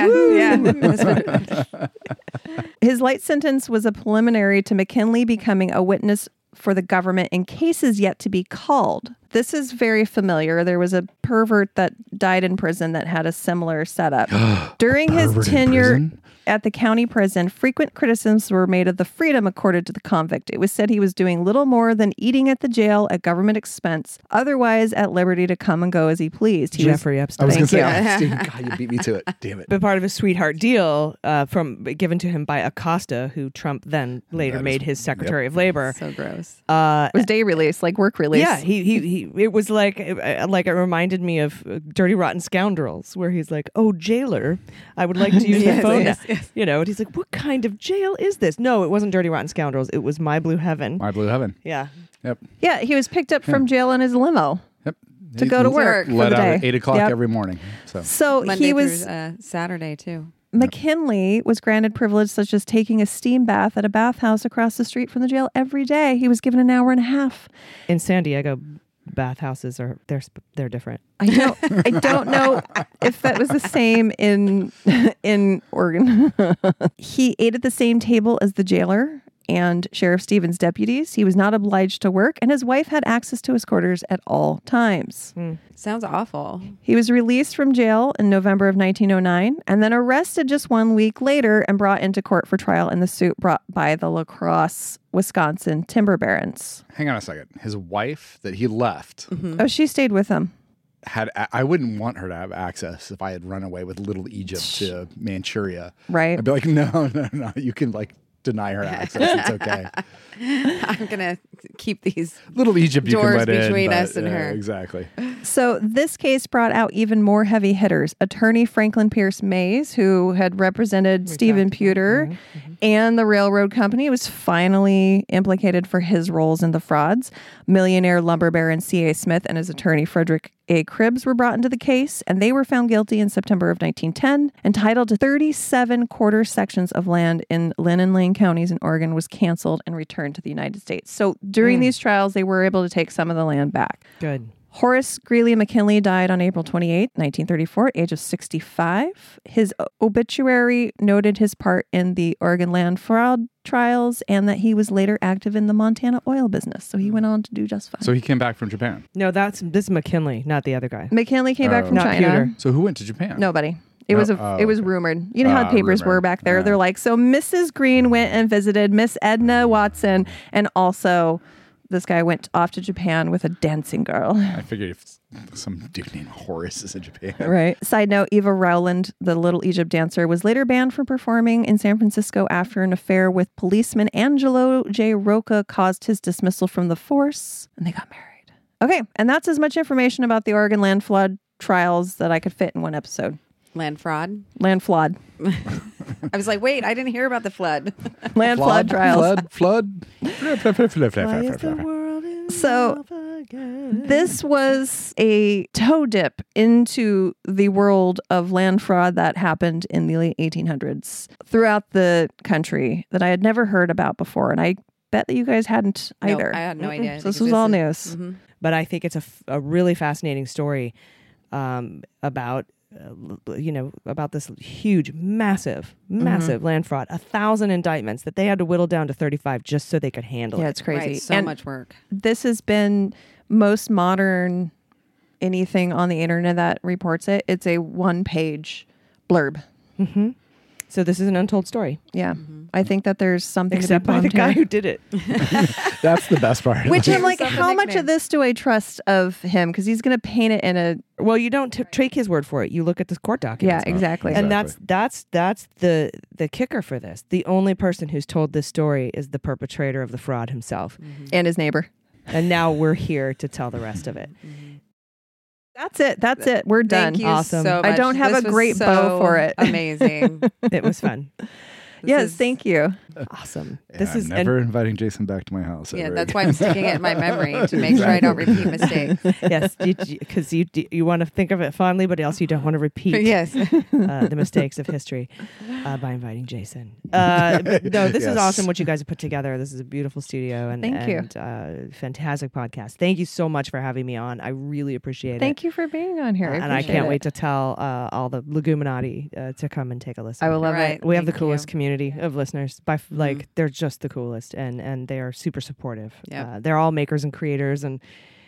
Yeah. His light sentence was a preliminary to McKinley becoming a witness for the government in cases yet to be called. This is very familiar. There was a pervert that died in prison that had a similar setup. During his Pervert in tenure prison? at the county prison, frequent criticisms were made of the freedom accorded to the convict. It was said he was doing little more than eating at the jail at government expense, otherwise at liberty to come and go as he pleased. He Jeffrey I Epstein. was going to Thank say, you. Epstein. God, you beat me to it. Damn it. But part of his sweetheart deal given to him by Acosta, who Trump then later That made is- his Secretary of Labor. So gross. It was day release, like work release. Yeah, he it was like it reminded me of Dirty Rotten Scoundrels, where he's like, "Oh, jailer, I would like to use the Yes, phone." yes, now." You know, and he's like, "What kind of jail is this?" No, it wasn't Dirty Rotten Scoundrels. It was My Blue Heaven. My Blue Heaven. Yeah. Yep. Yeah, he was picked up from jail in his limo Yep. to go to work for Let the out day. at 8 o'clock Yep. every morning. So So Monday he was... through Saturday too. McKinley was granted privilege such as taking a steam bath at a bathhouse across the street from the jail every day. He was given an hour and a half. In San Diego, bathhouses they're different. I don't know if that was the same in Oregon. He ate at the same table as the jailer and Sheriff Stevens' deputies. He was not obliged to work, and his wife had access to his quarters at all times. Sounds awful. He was released from jail in November of 1909 and then arrested just 1 week later and brought into court for trial in the suit brought by the La Crosse, Wisconsin timber barons. hang on a second. His wife that he left Oh, she stayed with him. I wouldn't want her to have access if I had run away with Little Egypt to Manchuria. Right. I'd be like, no. You can deny her access. It's okay. I'm gonna keep these. Little Egypt, you can Doors let in. between but, us and her. Exactly. So this case brought out even more heavy hitters. Attorney Franklin Pierce Mays, who had represented Stephen Pewter and the railroad company, was finally implicated for his roles in the frauds. Millionaire lumber baron C.A. Smith and his attorney Frederick A. Cribbs were brought into the case, and they were found guilty in September of 1910. Entitled to 37 quarter sections of land in Lynn and Lane counties in Oregon was canceled and returned to the United States. So during these trials, they were able to take some of the land back. Good. Horace Greeley McKinley died on April 28, 1934, at the age of 65. His obituary noted his part in the Oregon land fraud trials and that he was later active in the Montana oil business. So he went on to do just fine. So he came back from Japan. No, this is McKinley, not the other guy. McKinley came back from Not China. Peter. So who went to Japan? Nobody. It was okay. rumored. You know how the papers rumored. were back there. Yeah. They're like, so Mrs. Green went and visited Miss Edna Watson, and also this guy went off to Japan with a dancing girl. I figured if some dude named Horace is in Japan. Right. Side note, Eva Rowland, the Little Egypt dancer, was later banned from performing in San Francisco after an affair with policeman Angelo J. Roca caused his dismissal from the force, and they got married. Okay, and that's as much information about the Oregon land flood trials that I could fit in one episode. Land fraud. Land flood. I was like, wait, I didn't hear about the flood. Land flood trials. Flood. So this was a toe dip into the world of land fraud that happened in the late 1800s throughout the country that I had never heard about before. And I bet that you guys hadn't No, either. I had no idea. So this was all news. But I think it's a really fascinating story about about this huge, massive land fraud. 1,000 indictments that they had to whittle down to 35 just so they could handle Yeah, it. it's crazy. Right, so And much work. this has been most modern anything on the internet that reports it. It's a 1-page blurb. So this is an untold story, Yeah. I think that there's something except to be by the plumbed guy here. who did it. That's the best part. Which I'm like, Yourself a how much nickname. of this do I trust of him? Because he's going to paint it in a... Well, you don't take his word for it. You look at the court Yeah, documents. exactly. And Exactly. that's the kicker for this. The only person who's told this story is the perpetrator of the fraud himself. And his neighbor. And now we're here to tell the rest of it. That's it. That's it. We're done. Thank you Awesome. so much. I don't have This a was great bow so for it. Amazing. It was fun. Yes, thank you. Awesome. Yeah, This is never inviting Jason back to my house. Yeah, ever that's again. why I'm sticking it in my memory to make sure I don't repeat mistakes. yes, because you want to think of it fondly, but also you don't want to repeat Yes. the mistakes of history by inviting Jason. No, this is Yes. awesome what you guys have put together. This is a beautiful studio and Thank you. Fantastic podcast. Thank you so much for having me on. I really appreciate it. Thank you for being on here. And I can't wait to tell all the Leguminati to come and take a listen. I will love All right. it. We have the Thank coolest you. community of listeners. They're just the coolest, and they are super supportive. Yep. They're all makers and creators, and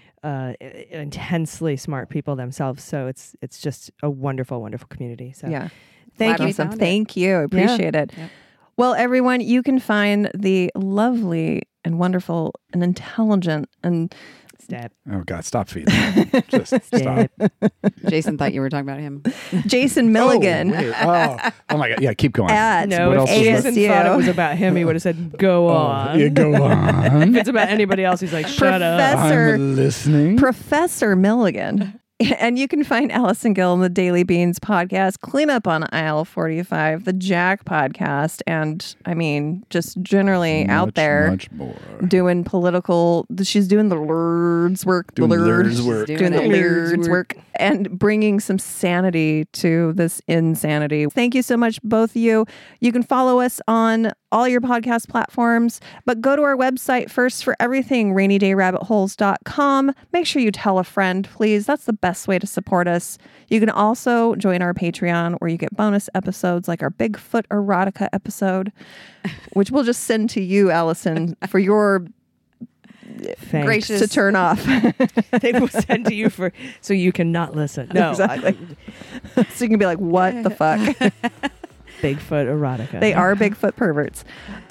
intensely smart people themselves. So it's just a wonderful, wonderful community. So Yeah. thank Glad you. we Awesome. found it. Thank you. I appreciate it. Yep. Well, everyone, you can find the lovely and wonderful and intelligent and Step. Oh God, stop feeding. Just stop. Step. Jason thought you were talking about him. Jason Milligan Oh, wait. Oh my God. Yeah, keep going. at No, What if else was Jason ASU. thought it was about him, he would have said, "Go on." Yeah, go on. If it's about anybody else, he's like, "Shut up." Professor I'm listening. Professor Milligan. And you can find Allison Gill on the Daily Beans podcast, Clean Up on Aisle 45, the Jack podcast, and I mean, just generally out Much, there much more. doing political. She's doing the Lord's work. Doing the Lord's Lord's work. Doing the Doing it. Lord's work. And bringing some sanity to this insanity. Thank you so much, both of you. You can follow us on all your podcast platforms, but go to our website first for everything, rainydayrabbitholes.com. Make sure you tell a friend, please. That's the best way to support us. You can also join our Patreon where you get bonus episodes like our Bigfoot erotica episode, which we'll just send to you, Allison, for your Thanks. Gracious. to turn off. They will send to you so you cannot listen. No, Exactly. So you can be like, what the fuck? Bigfoot erotica. They are Bigfoot perverts.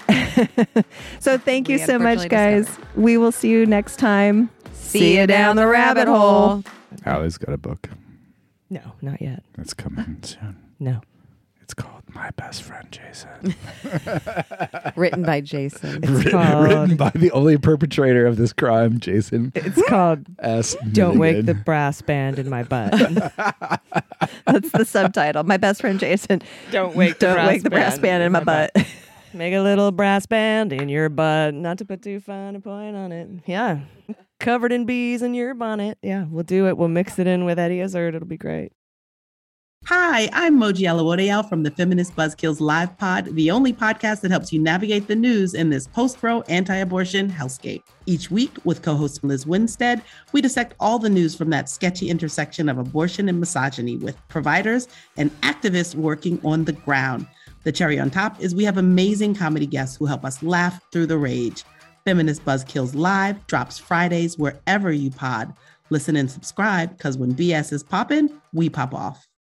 So thank you We so much, unfortunately guys. discovered. We will see you next time. See you down the rabbit hole. Allie's got a book No, not yet. that's coming soon. No. It's called My Best Friend Jason. Written by Jason. Written by the only perpetrator of this crime, Jason It's called S. "Don't Wake the Milligan. Brass Band in My Butt." That's the subtitle. My best friend Jason. Don't wake Don't wake the brass band in my butt. Make a little brass band in your butt, not to put too fine a point on it. Yeah. Covered in bees in your bonnet. Yeah, we'll do it. We'll mix it in with Eddie Izzard. It'll be great. Hi, I'm Moji Alawode from the Feminist Buzzkills Live Pod, the only podcast that helps you navigate the news in this post-pro anti-abortion hellscape. Each week, with co-host Liz Winstead, we dissect all the news from that sketchy intersection of abortion and misogyny with providers and activists working on the ground. The cherry on top is we have amazing comedy guests who help us laugh through the rage. Feminist Buzzkills Live drops Fridays wherever you pod. Listen and subscribe, because when BS is poppin', we pop off.